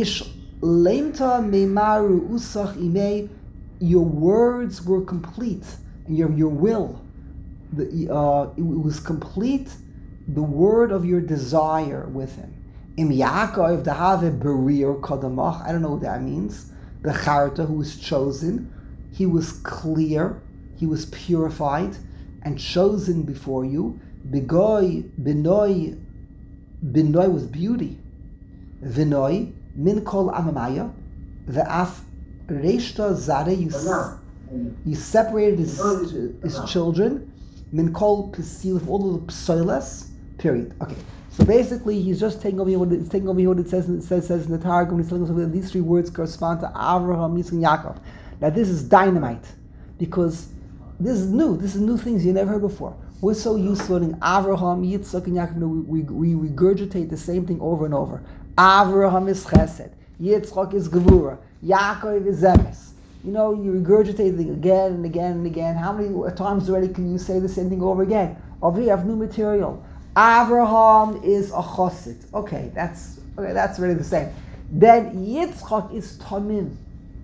lemta meimaru usach imei. Your words were complete, and your will, it was complete. The word of your desire with him. Im Yaakov the have berir kadamach. I don't know what that means. The charta, who was chosen, he was clear, he was purified and chosen before you. Begoy benoi was beauty. Venoi min kol amamaya. Ve'af reishta zare. You separated his children. Min kol pisil, with all of the psoiles. Period. Okay. So basically, he's just taking over what it says in the Targum. He's telling us that these three words correspond to Avraham, Yitzchak, and Yaakov. Now, this is dynamite, because this is new. This is new things you never heard before. We're so used to learning Avraham, Yitzchak, and Yaakov. We regurgitate the same thing over and over. Avraham is Chesed, Yitzchak is Gevura, Yaakov is Emes. You know, you regurgitate it again and again and again. How many times already can you say the same thing over again? Over here, you have new material. Avraham is a chosid. Okay, that's really the same. Then Yitzchak is tamim.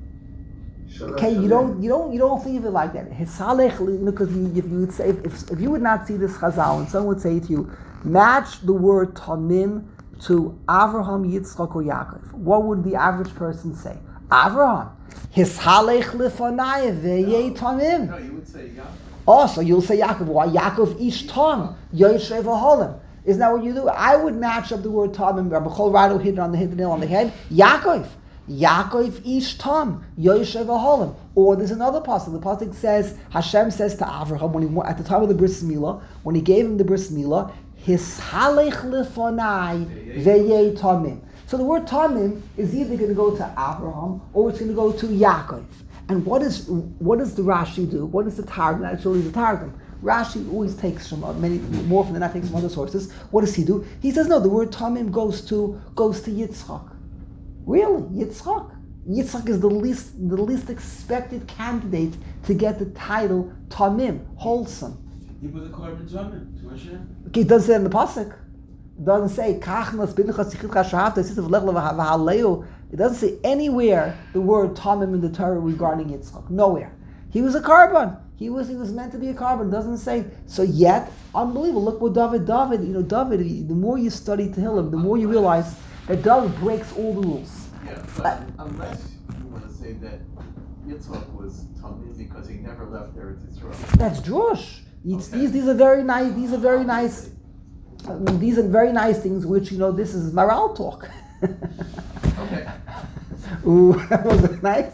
Okay, you don't think of it like that. Hisalech, because if you would say if you would not see this chazal and someone would say to you, match the word tamim to Avraham, Yitzchak, or Yaakov, what would the average person say? Avraham, hisalech lefanai v'yei tamim. No, you would say Yaakov. Oh, so you'll say Yaakov. Why? Yaakov ish tam, Yoshev Aholim. Isn't that what you do? I would match up the word tam, and Rabbi Chol Rado hit the nail on the head. Yaakov ish tam, Yoshev Aholim. Or there's another pasuk. The pasuk says, Hashem says to Avraham, when he, at the time of the bris milah, when he gave him the bris milah, hishalech lefonai veyei tamim. So the word tamim is either going to go to Avraham or it's going to go to Yaakov. And what does the Rashi do? What does the Targum? Actually, the Targum. Rashi always takes from many more than that, takes from other sources. What does he do? He says no. The word tamim goes to Yitzchak. Really, Yitzchak. Yitzchak is the least expected candidate to get the title tamim, wholesome. He was a korban tamim to Hashem. Okay, it doesn't say in the pasuk. It doesn't say kachnas binchas yichidcha shahavta sisav lechla v'haleu. It doesn't say anywhere the word tamim in the Torah regarding Yitzchak. Nowhere. He was a korban. He was meant to be a korban. It doesn't say. So yet, unbelievable. Look what David, the more you study Tehillim, the more you realize that David breaks all the rules. Yeah, but unless you want to say that Yitzchak was tamim because he never left Eretz Yisrael. That's drush. These are very nice. These are very nice. These are very nice things. Which this is moral talk. Okay. Ooh, that was nice.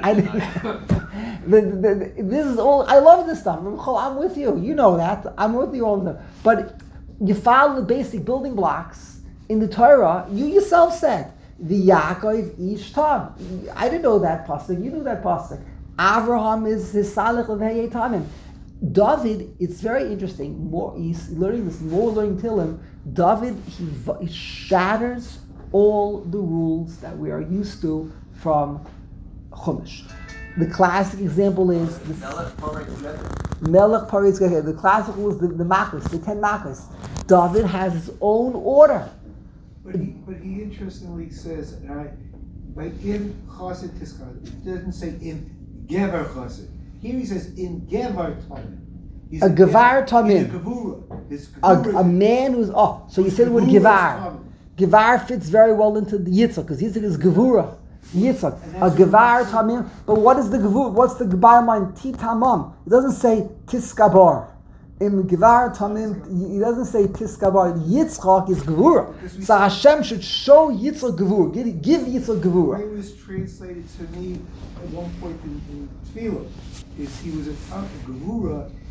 This is all. I love this stuff. I'm with you. You know that. I'm with you all the time. But you follow the basic building blocks in the Torah. You yourself said the Yaakov ish tam. I didn't know that pasuk. You knew that pasuk. Avraham is his salech of heyei tamim. David, it's very interesting. He's learning this. More learning Tehillim. David, he shatters all the rules that we are used to from Chumash. The classic example is Melech Paretz Gehir. The classic was the Makos, the 10 Makos. David has his own order. But he interestingly says, by in Chassid Tiskar, it doesn't say in Gevar Chassid. Here he says in Gevar Tamim. A Gevar Tamim. He's a Gevura. A man who's so you said the word Gevar. Gevar fits very well into the Yitzchak, because Yitzchak is Gevura. Yitzchak. A Gevar Tamim. But what is the Gevur? What's the Gevar line? Ti Tamam. It doesn't say Tiskabar. In Gevar Tamim, it doesn't say Tiskabar. Yitzchak is Gevura. So Hashem should show Yitzchak Gevura. Give Yitzchak Gevura. The way it was translated to me at one point in Tefillah is he was a Gevura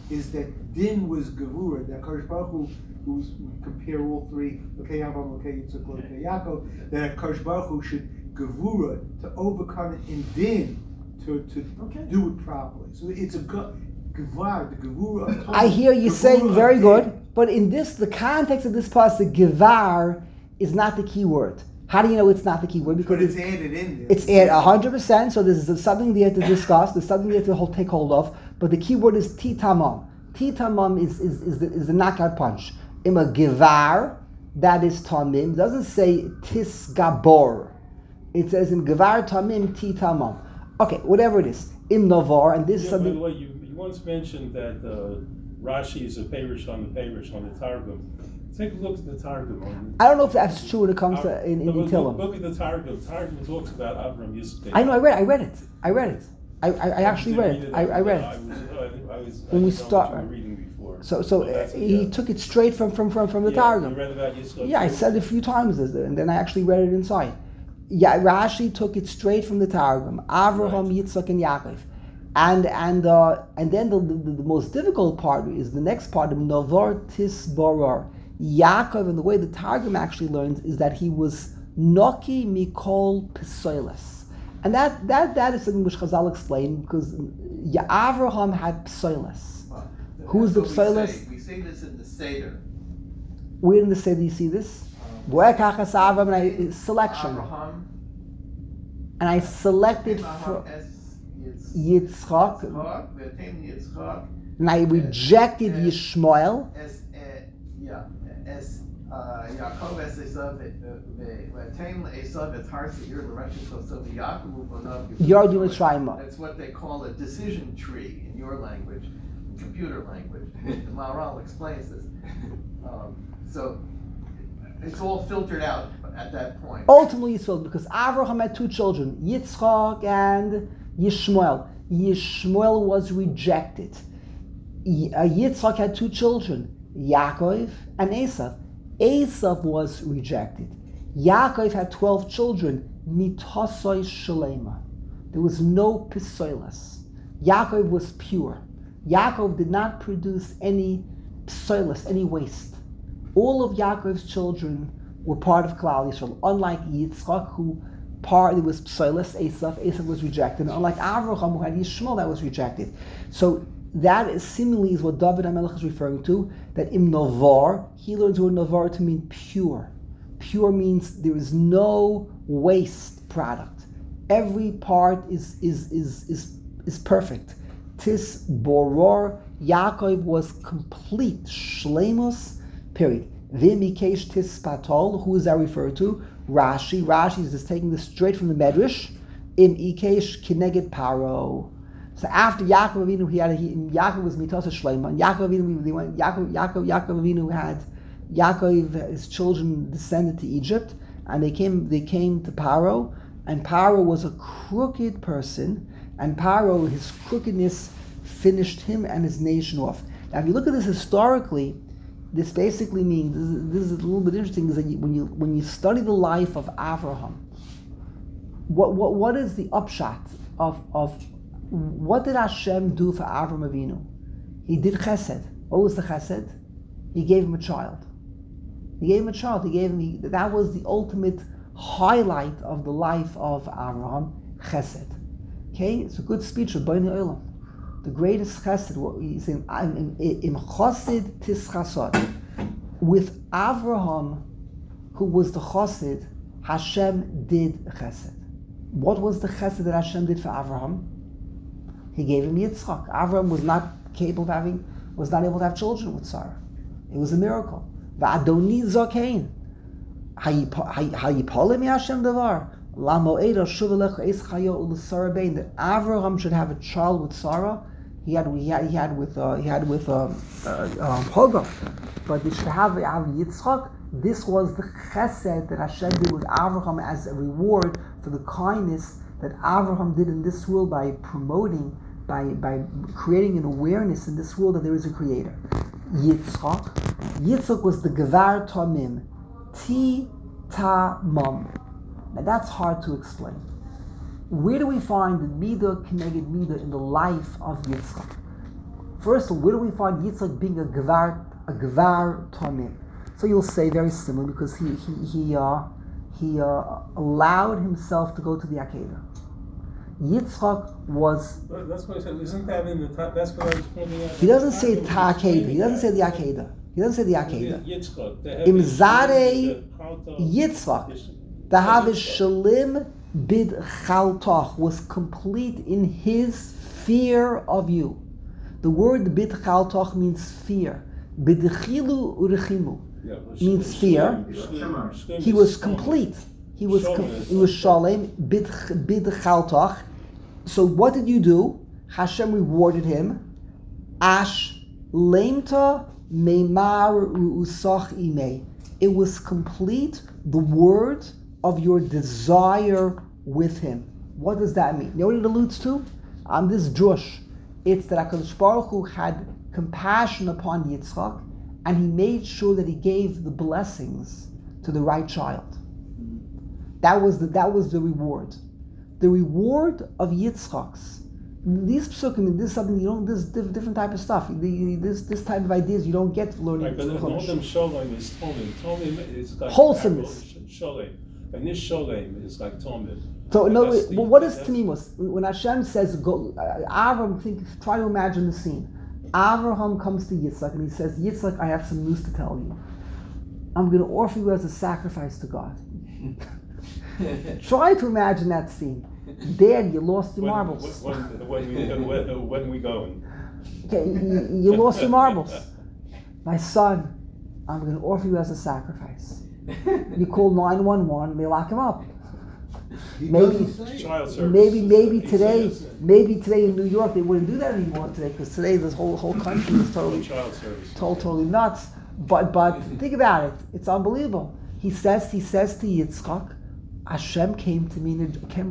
is that din was gevura, that Kadosh Baruch Hu, who's compare all three, okay, Avraham, okay, Yitzchak, okay, Yaakov, that Kadosh Baruch Hu should gevura to overcome it in din to do it properly. So it's a gevar, the gevura of Torah. I hear you saying very good, but in this, the context of this pasuk, gevar is not the key word. How do you know it's not the key word? Because it's added in there. It's added 100%. So there's something there to discuss. There's something there to take hold of. But the key word is titamam. Titamam is the knockout punch. Im a gevar, that is tamim. It doesn't say tis gabor. It says in gevar tamim titamam. Okay, whatever it is. Im navar, and this is something. By the way, you once mentioned that Rashi is a Peirush on the Targum. Take a look at the Targum. I don't know if that's true when it comes to in Tehillim. Look at the Targum. Targum talks about Avram Yitzchak. I know. I read it. I actually read it. I read it. When we start. Reading before. So he took it straight from the Targum. You read about Yitzchak. Yeah, I said it a few times, and then I actually read it inside. Yeah, Rashi took it straight from the Targum. Avraham, right. Yitzchak, and Yaakov. And then the most difficult part is the next part of Navar Tis Barar. Yaakov, and the way the Targum actually learns is that he was Noki Mikol Psoiles. And that is something which Chazal explained, because Avraham had Psoiles. Who's the Psoiles? We say this in the Seder. Where in the Seder do you see this? Selection. Avraham. And I selected for Yitzchak. And I rejected Yishmael. Yaakov es Esav v'atein Esav et har seir l'reshus Esav v'Yaakov u'banav. Yardu Mitzrayim. That's what they call a decision tree in your language, in computer language. The Maharal explains this. So it's all filtered out at that point. Ultimately, it's filled because Avraham had two children, Yitzchak and Yishmael. Yishmael was rejected. Yitzchak had two children, Yaakov and Esav. Esav was rejected. Yaakov had 12 children, Mitosoi Shalema. There was no Psoilas. Yaakov was pure. Yaakov did not produce any Psoilas, any waste. All of Yaakov's children were part of Klal Yisrael, unlike Yitzchak, who there was Psoilas, Esav was rejected, and unlike Avraham, who had Yishmael, that was rejected. So that is seemingly is what David HaMelech is referring to, that im navar, he learns the word navar to mean pure. Pure means there is no waste product. Every part is perfect. Tis boror, Yaakov was complete, shleimus, period. V'mikesh tis patol, who is that referred to? Rashi. Rashi is just taking this straight from the Medrash. Im ikesh kineged paro. So after Yaakov Avinu, Yaakov was mitosah shleima, and Yaakov Avinu had his children descended to Egypt, and they came to Paro, and Paro was a crooked person, and Paro, his crookedness finished him and his nation off. Now, if you look at this historically, this basically means this is a little bit interesting. Is that when you study the life of Avraham, what is the upshot of what did Hashem do for Avram Avinu? He did chesed. What was the chesed? He gave him a child. That was the ultimate highlight of the life of Avraham, chesed. Okay, it's a good speech of Bnei Olam. The greatest chesed, what he's saying, im chosid tis chasod. With Avraham, who was the chosid, Hashem did chesed. What was the chesed that Hashem did for Avraham? He gave him Yitzchak. Avraham was not able to have children with Sarah. It was a miracle. Va'adoni zakein. Hayipolim Hashem davar. Lamoeda shuvelecha es chayo u'l'Sarah bein. That Avraham should have a child with Sarah. He had with Hagar, but he should have Yitzchak. This was the chesed that Hashem did with Avraham as a reward for the kindness that Avraham did in this world by promoting, by creating an awareness in this world that there is a creator. Yitzchak was the Gevar Tamim, Tamam. Now that's hard to explain. Where do we find the Midah Keneged Midah in the life of Yitzchak? First of all, where do we find Yitzchak being a Gvar Tamim? So you'll say very similar because he allowed himself to go to the Akedah. Yitzchak was. That's what I said. Isn't that in the top? That's what I was pointing out. He doesn't say Ta'akedah. He doesn't say the Akedah. He doesn't say the Akedah. Yitzchak. Imzadei Yitzchak. The Havish Shalim Bid Chaltach was complete in his fear of you. The word Bid Chaltach means fear. Bidchilu Urechimu means fear. He was complete. He was Shalem Bid Chaltach. So what did you do? Hashem rewarded him. Ash Lemta Meimar Usach Imei. It was complete. The word of your desire with him. What does that mean? You know what it alludes to? On this drush, it's that HaKadosh Baruch Hu had compassion upon Yitzchak, and he made sure that he gave the blessings to the right child. That was the reward. The reward of Yitzchak's. These psukim, this is something you don't. This different type of stuff. This type of ideas you don't get learning. Right, but the Odom Sholem is Tomim. Tomim is like wholesomeness. Sholem, and this Sholem is like Tomim. So no, but what is Tamimus? When Hashem says, "Go," Avraham, try to imagine the scene. Avraham comes to Yitzchak and he says, "Yitzchak, I have some news to tell you. I'm going to offer you as a sacrifice to God." Try to imagine that scene. Dad, you lost your marbles. When we going? Okay, you lost your marbles. My son, I'm going to offer you as a sacrifice. You call 911, they lock him up. Maybe today in New York they wouldn't do that anymore today because today this whole country is totally nuts. But think about it; it's unbelievable. He says to Yitzchak, Hashem came to me,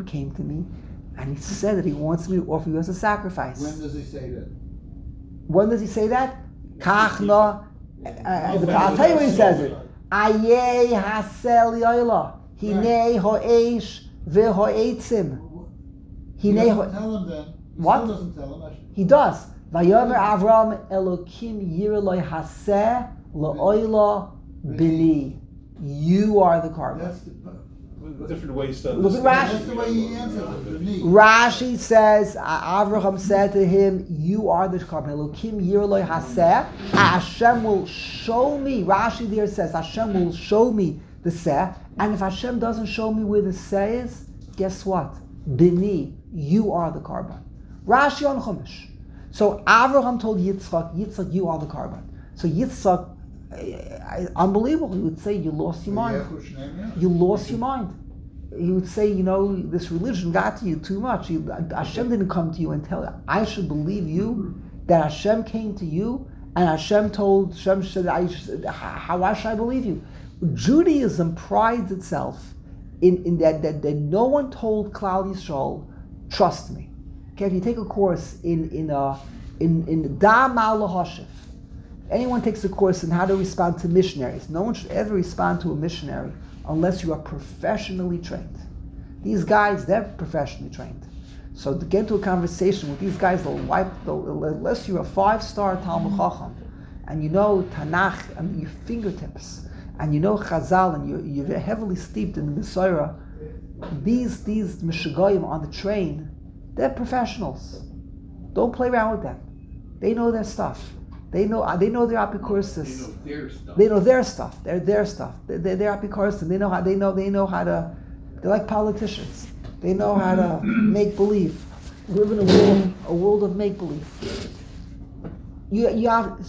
and he said that he wants me to offer you as a sacrifice. When does he say that? When does he say that? Kachna. I'll tell you when he says it. Ayeh hasel yoyla. Hinei ho'esh v'ho'etzim. He doesn't tell him then. What? Still doesn't tell him. He does. Vayomer Avram Elokim yireloi haseh la'oyla bini. You are the carbon. That's the different ways to look at Rashi. That's the way he answers it. Rashi says, Avraham said to him, "You are the carbon. Elokim yireloi haseh. Hashem will show me." Rashi there says, "Hashem will show me the seh." And if Hashem doesn't show me where the seh is, guess what? Bini, you are the carbon. Rashi on Chumash. So Avraham told Yitzchak, you are the carbon. So Yitzchak, unbelievable. He would say, you lost your mind. You lost your mind. He would say, this religion got to you too much. Hashem didn't come to you and tell you. I should believe you that Hashem came to you and Hashem said, how should I believe you? Judaism prides itself in that no one told Klal Yisrael, trust me. Okay, if you take a course in Da Ma'al Hashif, anyone takes a course in how to respond to missionaries. No one should ever respond to a missionary unless you are professionally trained. These guys, they're professionally trained. So to get into a conversation with these guys, unless you're a 5-star Talmud Chacham, and you know Tanakh and your fingertips, and you know Chazal, and you're heavily steeped in the Mesorah, these Meshugoyim on the train, they're professionals. Don't play around with them. They know their stuff. They know their apikursis. They know their stuff. They're their stuff. They're apikursis. They know how to. They're like politicians. They know how to make believe. We live in a world of make believe. You have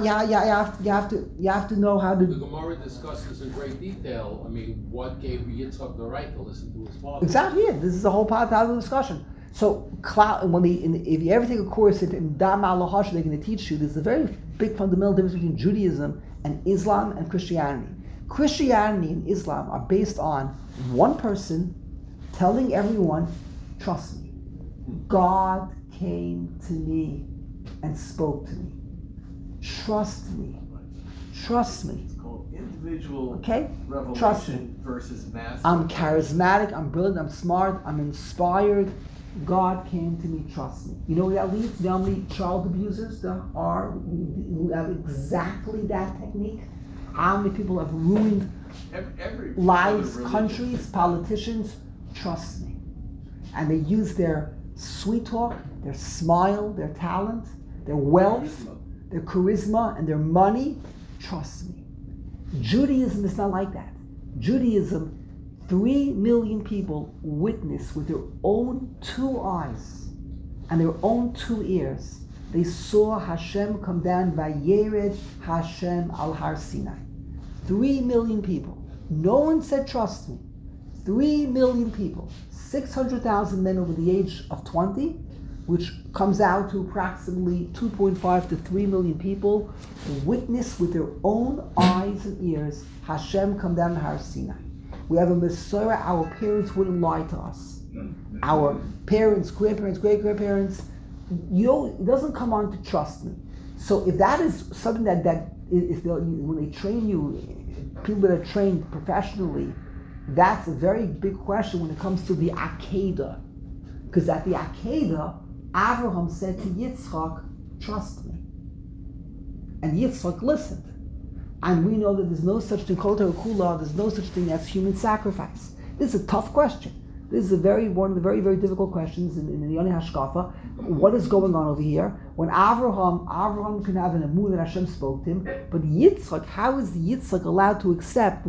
to know how to. The Gemara discusses in great detail. What gave Yitzchak the right to listen to his father? Exactly. Yeah. This is a whole part of the discussion. So, if you ever take a course in Da Ma'al Hashif, they're going to teach you there's a very big fundamental difference between Judaism and Islam and Christianity. Christianity and Islam are based on one person telling everyone, trust me, God came to me and spoke to me. Trust me. Trust me. It's called individual revelation. Trust me. Versus mass. I'm charismatic, I'm brilliant, I'm smart, I'm inspired. God came to me, trust me. You know where that leads? You know how many child abusers there are who have exactly that technique? How many people have ruined every lives, religion. countries, politicians? Trust me. And they use their sweet talk, their smile, their talent, their wealth, their charisma, and their money. Trust me. Judaism is not like that. Judaism, 3 million people witnessed with their own 2 eyes and their own 2 ears. They saw Hashem come down by Yered Hashem al Har Sinai. 3 million people. No one said trust me. 3 million people. 600,000 men over the age of 20, which comes out to approximately 2.5 to 3 million people, witness with their own eyes and ears Hashem come down to Har Sinai. We have a Messiah, our parents wouldn't lie to us. Our parents, grandparents, great-grandparents, it doesn't come on to trust me. So if that is something that when they train you, people that are trained professionally, that's a very big question when it comes to the Akedah. Because at the Akedah, Avraham said to Yitzchak, trust me. And Yitzchak listened. And we know that there's no such thing, there's no such thing as human sacrifice. This is a tough question. This is one of the very, very difficult questions in the Yoni Hashkafa. What is going on over here? When Avraham can have an emunah that Hashem spoke to him, but Yitzchak, how is Yitzchak allowed to accept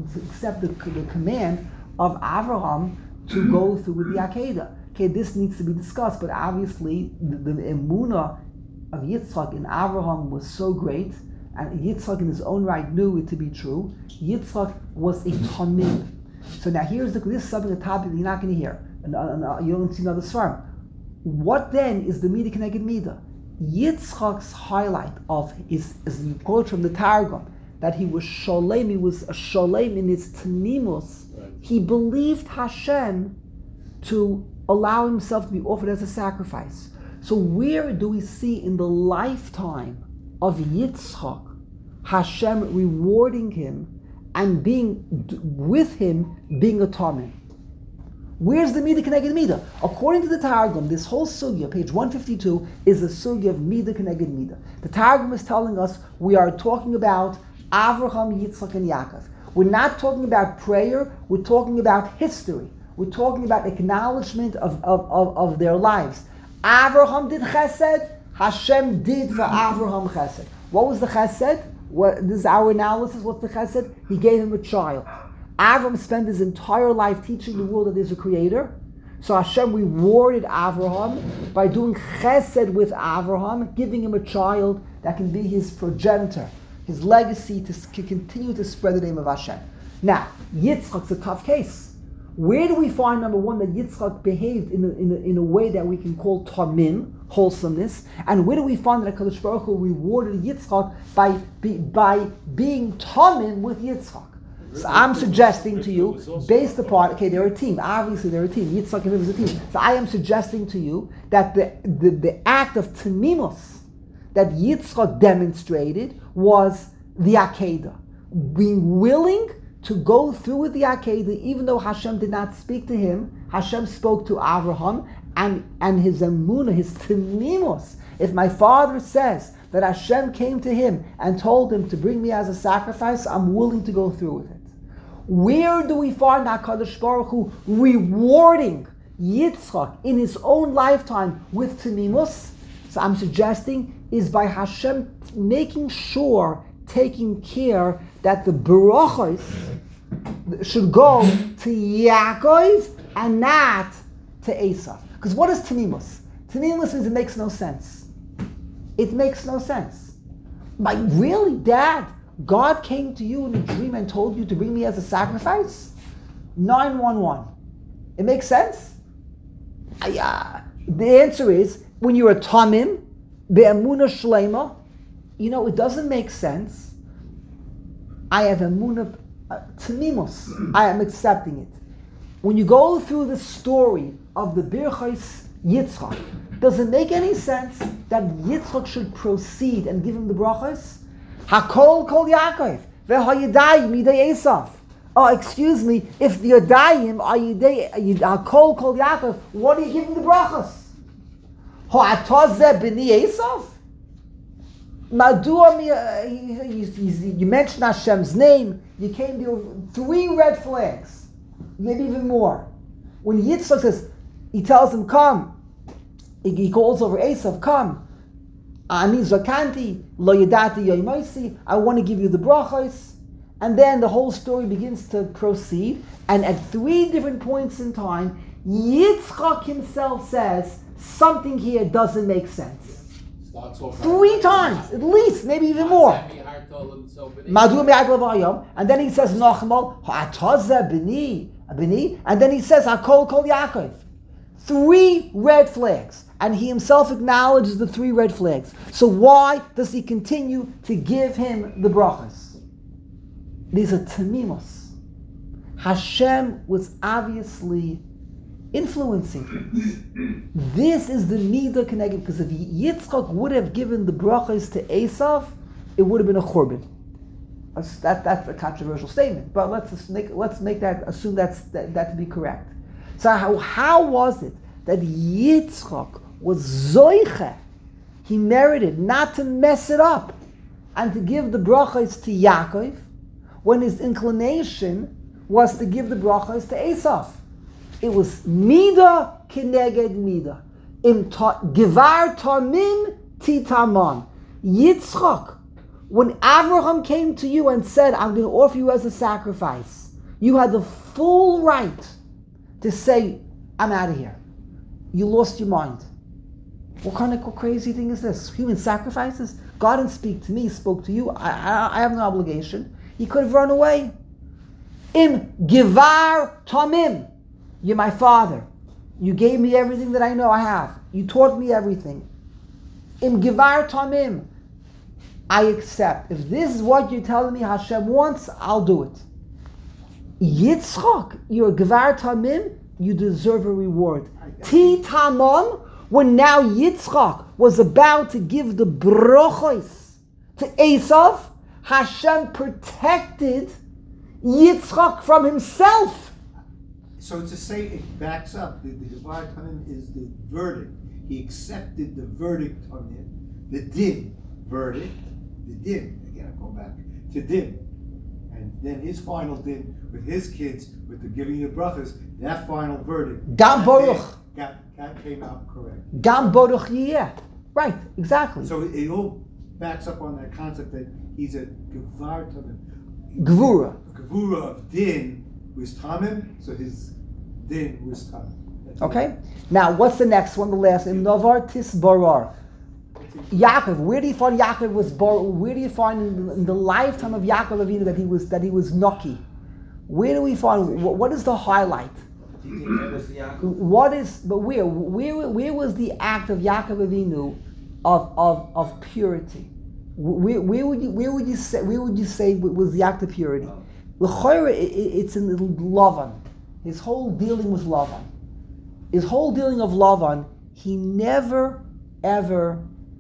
the command of Avraham to go through with the Akedah? Okay, this needs to be discussed, but obviously the emunah of Yitzchak in Avraham was so great, and Yitzchak in his own right knew it to be true. Yitzchak was a tamim. So now this is something, a topic that you're not going to hear. You don't see another svarim. What then is the midah keneged midah? Yitzchak's highlight of is the quote from the Targum, that he was sholem, he was a sholem in his tanimus. Right. He believed Hashem to allow himself to be offered as a sacrifice. So where do we see in the lifetime of Yitzchak Hashem rewarding him and being with him, being a tamim? Where's the midah keneged midah? According to the Targum, this whole sugya, page 152, is a sugya of midah keneged midah. The Targum is telling us we are talking about Avraham, Yitzchak, and Yaakov. We're not talking about prayer, we're talking about history. We're talking about acknowledgement of their lives. Avraham did chesed, Hashem did for Avraham chesed. What was the chesed? This is our analysis. What's the chesed? He gave him a child. Avraham spent his entire life teaching the world that there's a creator. So Hashem rewarded Avraham by doing chesed with Avraham, giving him a child that can be his progenitor, his legacy to continue to spread the name of Hashem. Now, Yitzchak's a tough case. Where do we find, number one, that Yitzchak behaved in a way that we can call tamim, wholesomeness? And where do we find that HaKadosh Baruch Hu rewarded Yitzchak by being tamim with Yitzchak? So I'm suggesting to you, based upon, there are a team, obviously they're a team, Yitzchak and him is a team. So I am suggesting to you that the act of tamimus that Yitzchak demonstrated was the Akedah. Being willing to go through with the Akedah, even though Hashem did not speak to him, Hashem spoke to Avraham, and his emunah, his tamimus. If my father says that Hashem came to him and told him to bring me as a sacrifice, I'm willing to go through with it. Where do we find HaKadosh Baruch Hu rewarding Yitzchak in his own lifetime with tamimus? So I'm suggesting is by Hashem making sure, taking care that the barachos should go to Yaakov and not to Esav. Because what is tamimus? Tamimus means it makes no sense. It makes no sense. Like, really, Dad? God came to you in a dream and told you to bring me as a sacrifice? 911. It makes sense? The answer is, when you're a tamim, be'emunah shleima, it doesn't make sense. I have emunah tamimus. I am accepting it. When you go through the story of the Birchos Yitzchak, does it make any sense that Yitzchak should proceed and give him the brachos? Hakol kol Yaakov, v'hayadai midei Esav. oh, excuse me, if the Yodayim are Kol Yaakov, what are you giving the brachas? Ho'atozeh b'ni Esav? You mentioned Hashem's name, you came to 3 red flags, maybe even more. When Yitzchak says, he tells him, come, he calls over Esav, come, Ani zakanti, lo yadati yoymoisi, I want to give you the brachos. And then the whole story begins to proceed, and at 3 different points in time, Yitzchak himself says, something here doesn't make sense. 3 times, at least, maybe even more. And then he says, Nachmal, ha'atazeh b'ni, and then he says, Hakol Kol Yaakov. 3 red flags. And he himself acknowledges the 3 red flags. So why does he continue to give him the brachas? These are tamimos. Hashem was obviously influencing him. This is the midah keneged, because if Yitzchak would have given the brachas to Esav, it would have been a churban. That's a controversial statement, but let's make that, assume that to be correct. So how was it that Yitzchak was zoiche? He merited not to mess it up and to give the brachas to Yaakov, when his inclination was to give the brachas to Esav. It was midah keneged midah. Givar tamim titamon. Yitzchak, when Abraham came to you and said, I'm going to offer you as a sacrifice, you had the full right to say, I'm out of here. You lost your mind. What kind of crazy thing is this? Human sacrifices? God didn't speak to me, he spoke to you. I have no obligation. He could have run away. Im givar tamim. You're my father. You gave me everything that I know I have. You taught me everything. Im givar tamim. I accept. If this is what you're telling me Hashem wants, I'll do it. Yitzchak, you're a givar tamim, you deserve a reward. Ti tamon, when now Yitzchak was about to give the brachos to Esav, Hashem protected Yitzchak from himself. So to say it backs up, the Givar Tamim is the verdict. He accepted the verdict on him. The din verdict, the din, again I'm going back to din. And then his final din with his kids, with the giving the brachas, that final verdict. Gam Baruch. That came out correct. Gam Baruch Yeh. Right, exactly. So it all backs up on that concept that he's a Givar Tamim. Gvura. Gvura of din was Tamim, so his din was Tamim. Okay? Now, what's the next one, the last? In Novar Tis Barar. Yaakov, where do you find Yaakov was born? Where do you find in the lifetime of Yaakov Avinu that he was Noki? Where do we find, what is the highlight? What is, but where was the act of Yaakov Avinu of purity? Where would you say was the act of purity? L'chayra, it's in Lavan. His whole dealing with Lavan. His whole dealing of Lavan, he never ever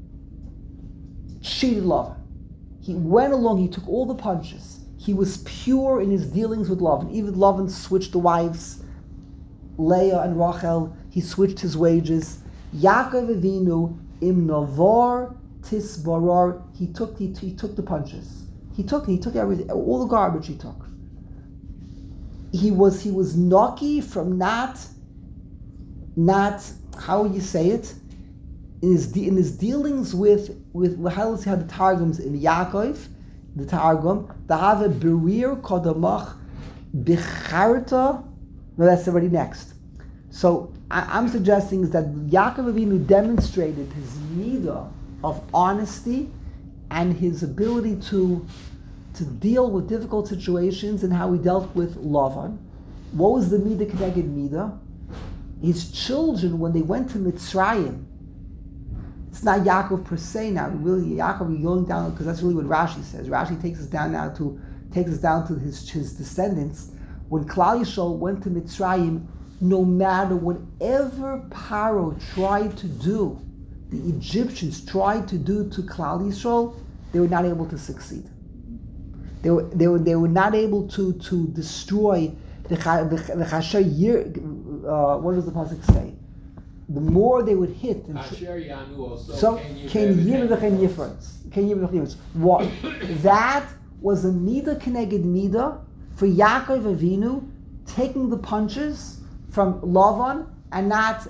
cheated Lavan. He went along, he took all the punches. He was pure in his dealings with Lavan. Even Lavan switched the wives, Leah and Rachel, he switched his wages. Yaakov Avinu, im navar tisbarar, he took the punches. He took everything, all the garbage he took. He was Noki from not, how would you say it? In his dealings with how let's see how the Targums in Yaakov, the Targum, the have a berir kodamach bicharta. No, that's already next. So I'm suggesting is that Yaakov Avinu demonstrated his midah of honesty and his ability to deal with difficult situations and how he dealt with Lavan. What was the midah keneged midah? His children, when they went to Mitzrayim, it's not Yaakov per se now. Really, Yaakov going down, because that's really what Rashi says. Rashi takes us down to his descendants. When Klal Yisrael went to Mitzrayim, no matter whatever Paro tried to do, the Egyptians tried to do to Klal Yisrael, they were not able to succeed. They were not able to destroy the Chasher Yir. What does the pasuk say? The more they would hit, Asher Yanu also so Ken Yir v'Chen Yifretz. What? That was a Mida Keneged Mida for Yaakov Avinu, taking the punches from Lavan and not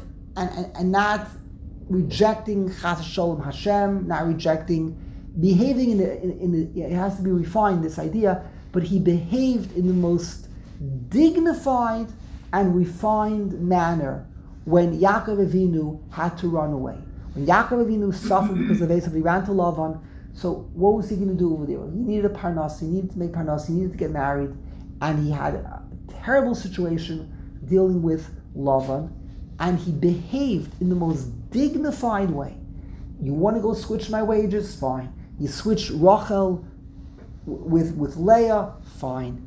rejecting Chas Shalom Hashem, not rejecting, behaving in it has to be refined, this idea, but he behaved in the most dignified and refined manner when Yaakov Avinu had to run away. When Yaakov Avinu suffered because of Esav, he ran to Lavan. So what was he going to do over there? He needed a parnas, he needed to make parnas, he needed to get married, and he had a terrible situation dealing with Lavan, and he behaved in the most dignified way. You want to go switch my wages? Fine. You switch Rachel with Leah? Fine.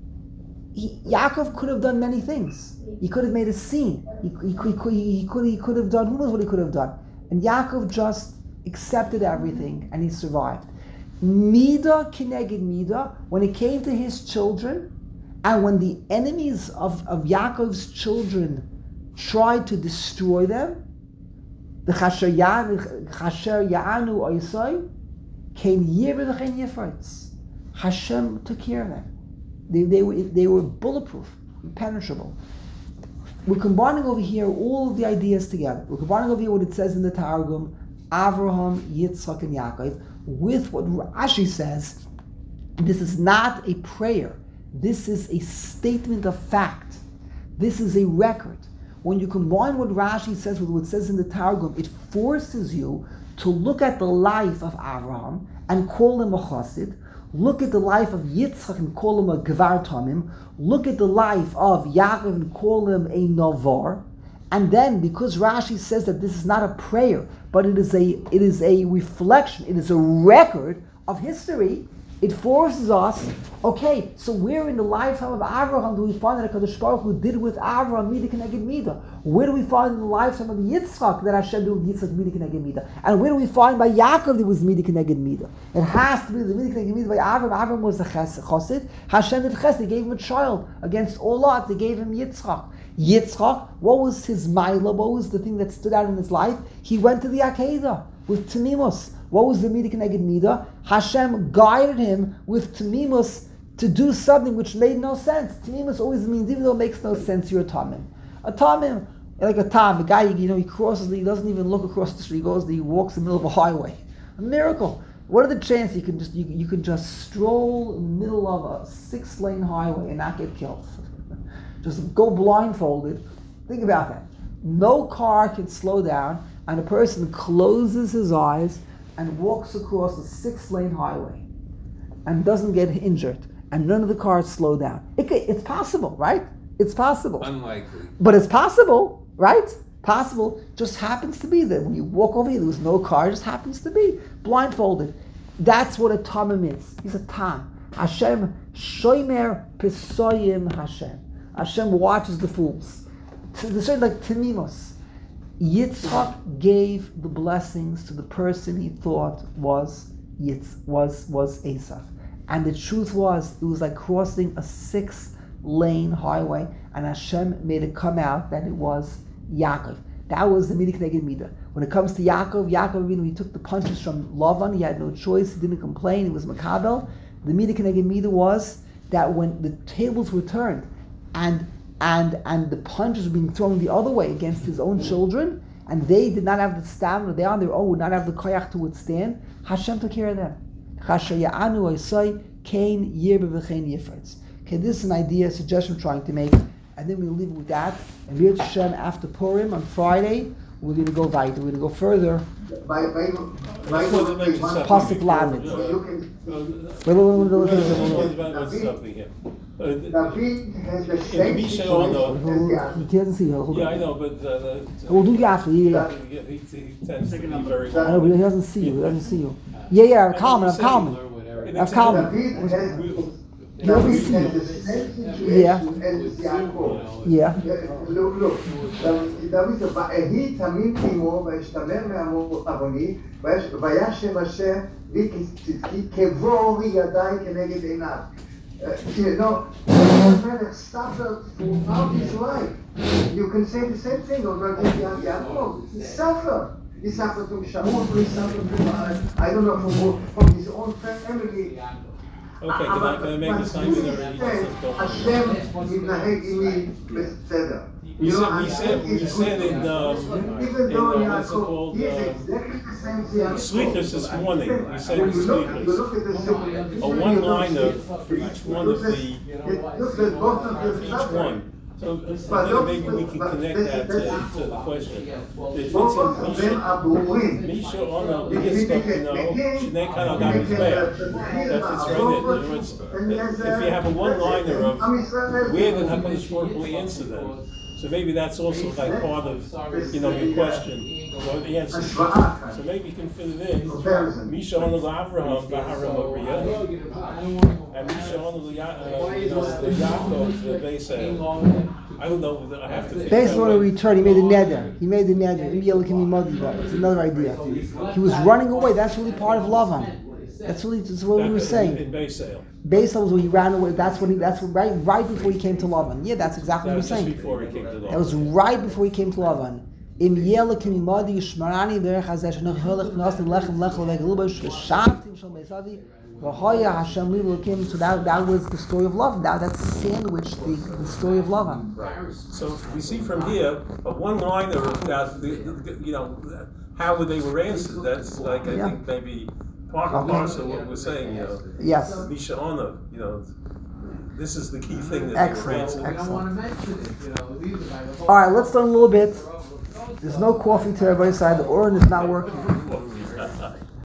Yaakov could have done many things. He could have made a scene. He could have done, who knows what he could have done. And Yaakov just accepted everything and he survived. Mida kineged Mida, when it came to his children, and when the enemies of Yaakov's children tried to destroy them, the Chasher Ya'anu Oisai came Yir v'Chen Yifretz. Hashem took care of them. They were bulletproof, impenetrable. We're combining over here all of the ideas together. We're combining over here what it says in the Targum, Avraham, Yitzchak, and Yaakov, with what Rashi says. This is not a prayer. This is a statement of fact. This is a record. When you combine what Rashi says with what it says in the Targum, it forces you to look at the life of Avraham and call him a chassid. Look at the life of Yitzchak and call him a Gvar Tamim. Look at the life of Yaakov and call him a Navar. And then, because Rashi says that this is not a prayer, but it is a reflection, it is a record of history, it forces us, okay, so where in the lifetime of Avraham do we find that HaKadosh Baruch Hu did with Avraham Mida Keneged Mida? Where do we find in the lifetime of Yitzchak that Hashem did with Yitzchak Mida Keneged Mida? And where do we find by Yaakov that was Mida Keneged Mida? It has to be the Mida Keneged Mida by Avraham. Avraham was a chassid. Hashem did chesed. He gave him a child against all odds. They gave him Yitzchak. Yitzchak, what was his ma'ila? What was the thing that stood out in his life? He went to the Akedah with Tamimus. What was the Mida Keneged Mida? Hashem guided him with Tamimus to do something which made no sense. Tamimus always means, even though it makes no sense, you're a Tamim. A Tamim, like a Tam, a guy, he crosses, he doesn't even look across the street, he walks in the middle of a highway. A miracle. What are the chances you can just stroll in the middle of a 6-lane highway and not get killed? Just go blindfolded. Think about that. No car can slow down, and a person closes his eyes and walks across a 6-lane highway and doesn't get injured, and none of the cars slow down. It's possible, right? It's possible. Unlikely. But it's possible, right? Possible. Just happens to be that when you walk over here, there's no car, it just happens to be blindfolded. That's what a tamim is. He's a tam. Hashem shomer pesoyim Hashem. Hashem watches the fools. There's certain like Timimos. Yitzchak gave the blessings to the person he thought was Esav. And the truth was, it was like crossing a 6-lane highway, and Hashem made it come out that it was Yaakov. That was the Mida Keneged Mida. When it comes to Yaakov, he took the punches from Lavan, he had no choice, he didn't complain, he was Makabel. The Mida Keneged Mida was that when the tables were turned, and the punches were being thrown the other way against his own children, and they did not have the stamina, they on their own would not have the koyach to withstand, Hashem took care of them. Okay, this is an idea, a suggestion we're trying to make, and then we'll leave it with that. And B'yat Hashem, after Purim on Friday, we're going to go weiter. We're going to go further. Pasuk Lamed. David has the same He doesn't see you. Yeah, I know, but We'll do you after. he tends to be very. I know, but he doesn't see you. Yeah, I'm calm. David You ever see? And the same situation Yeah. as Yaakov. Yeah. look, דוד, ויהי תמים עמו וישתמר מעווני וישב השם לי כצדקי כבור ידיי כנגד עיניו. You know, Melech suffered throughout his life. You can say the same thing over Yaakov. He suffered. He suffered from Shaul, he suffered from, I don't know, from his own family. Okay, can I make a statement or you just don't? השם מתנהג עימי בסדר. We said in what's it called? Slichus this morning. We said in Slichus. A one-liner for each one of the, for each one. So maybe we can connect that to the question. If it's in Misha Ono, Shnei Kanagam is bad. That fits right in. In other words, if you have a one-liner of where did HaKadosh Baruch Hu answer them, so maybe that's also like part of, your question or the answer. So maybe you can fit it in. Misha Ono Avraham Baharam Ariya, and Misha Ono Yaakov the Beisel. I don't know. I have to. Based on a return, he made a neder. It's another idea. He was running away. That's really part of Lavan. That's what we were saying. In Beisel. Beisel was when he ran away. That's right before he came to Lavan. Yeah, that's exactly what we're saying. Before he came to Lavan. That was right before he came to Lavan. Im yelekim imadi yishmarani derech hazeh shenach helech v'nasim lechem lechel v'eglubash v'shavtim shel beisavi v'hoya Hashem li l'kim. So that was the story of Lavan. That's sandwiched the story of Lavan. Right. So we see from here a one-liner about how they were answered. That's like I think maybe part and parcel of what we're saying. Yes. Misha Ono. This is the key thing that they were answered. Excellent. All right, let's learn a little bit. There's no coffee to everybody's side. The oren is not working.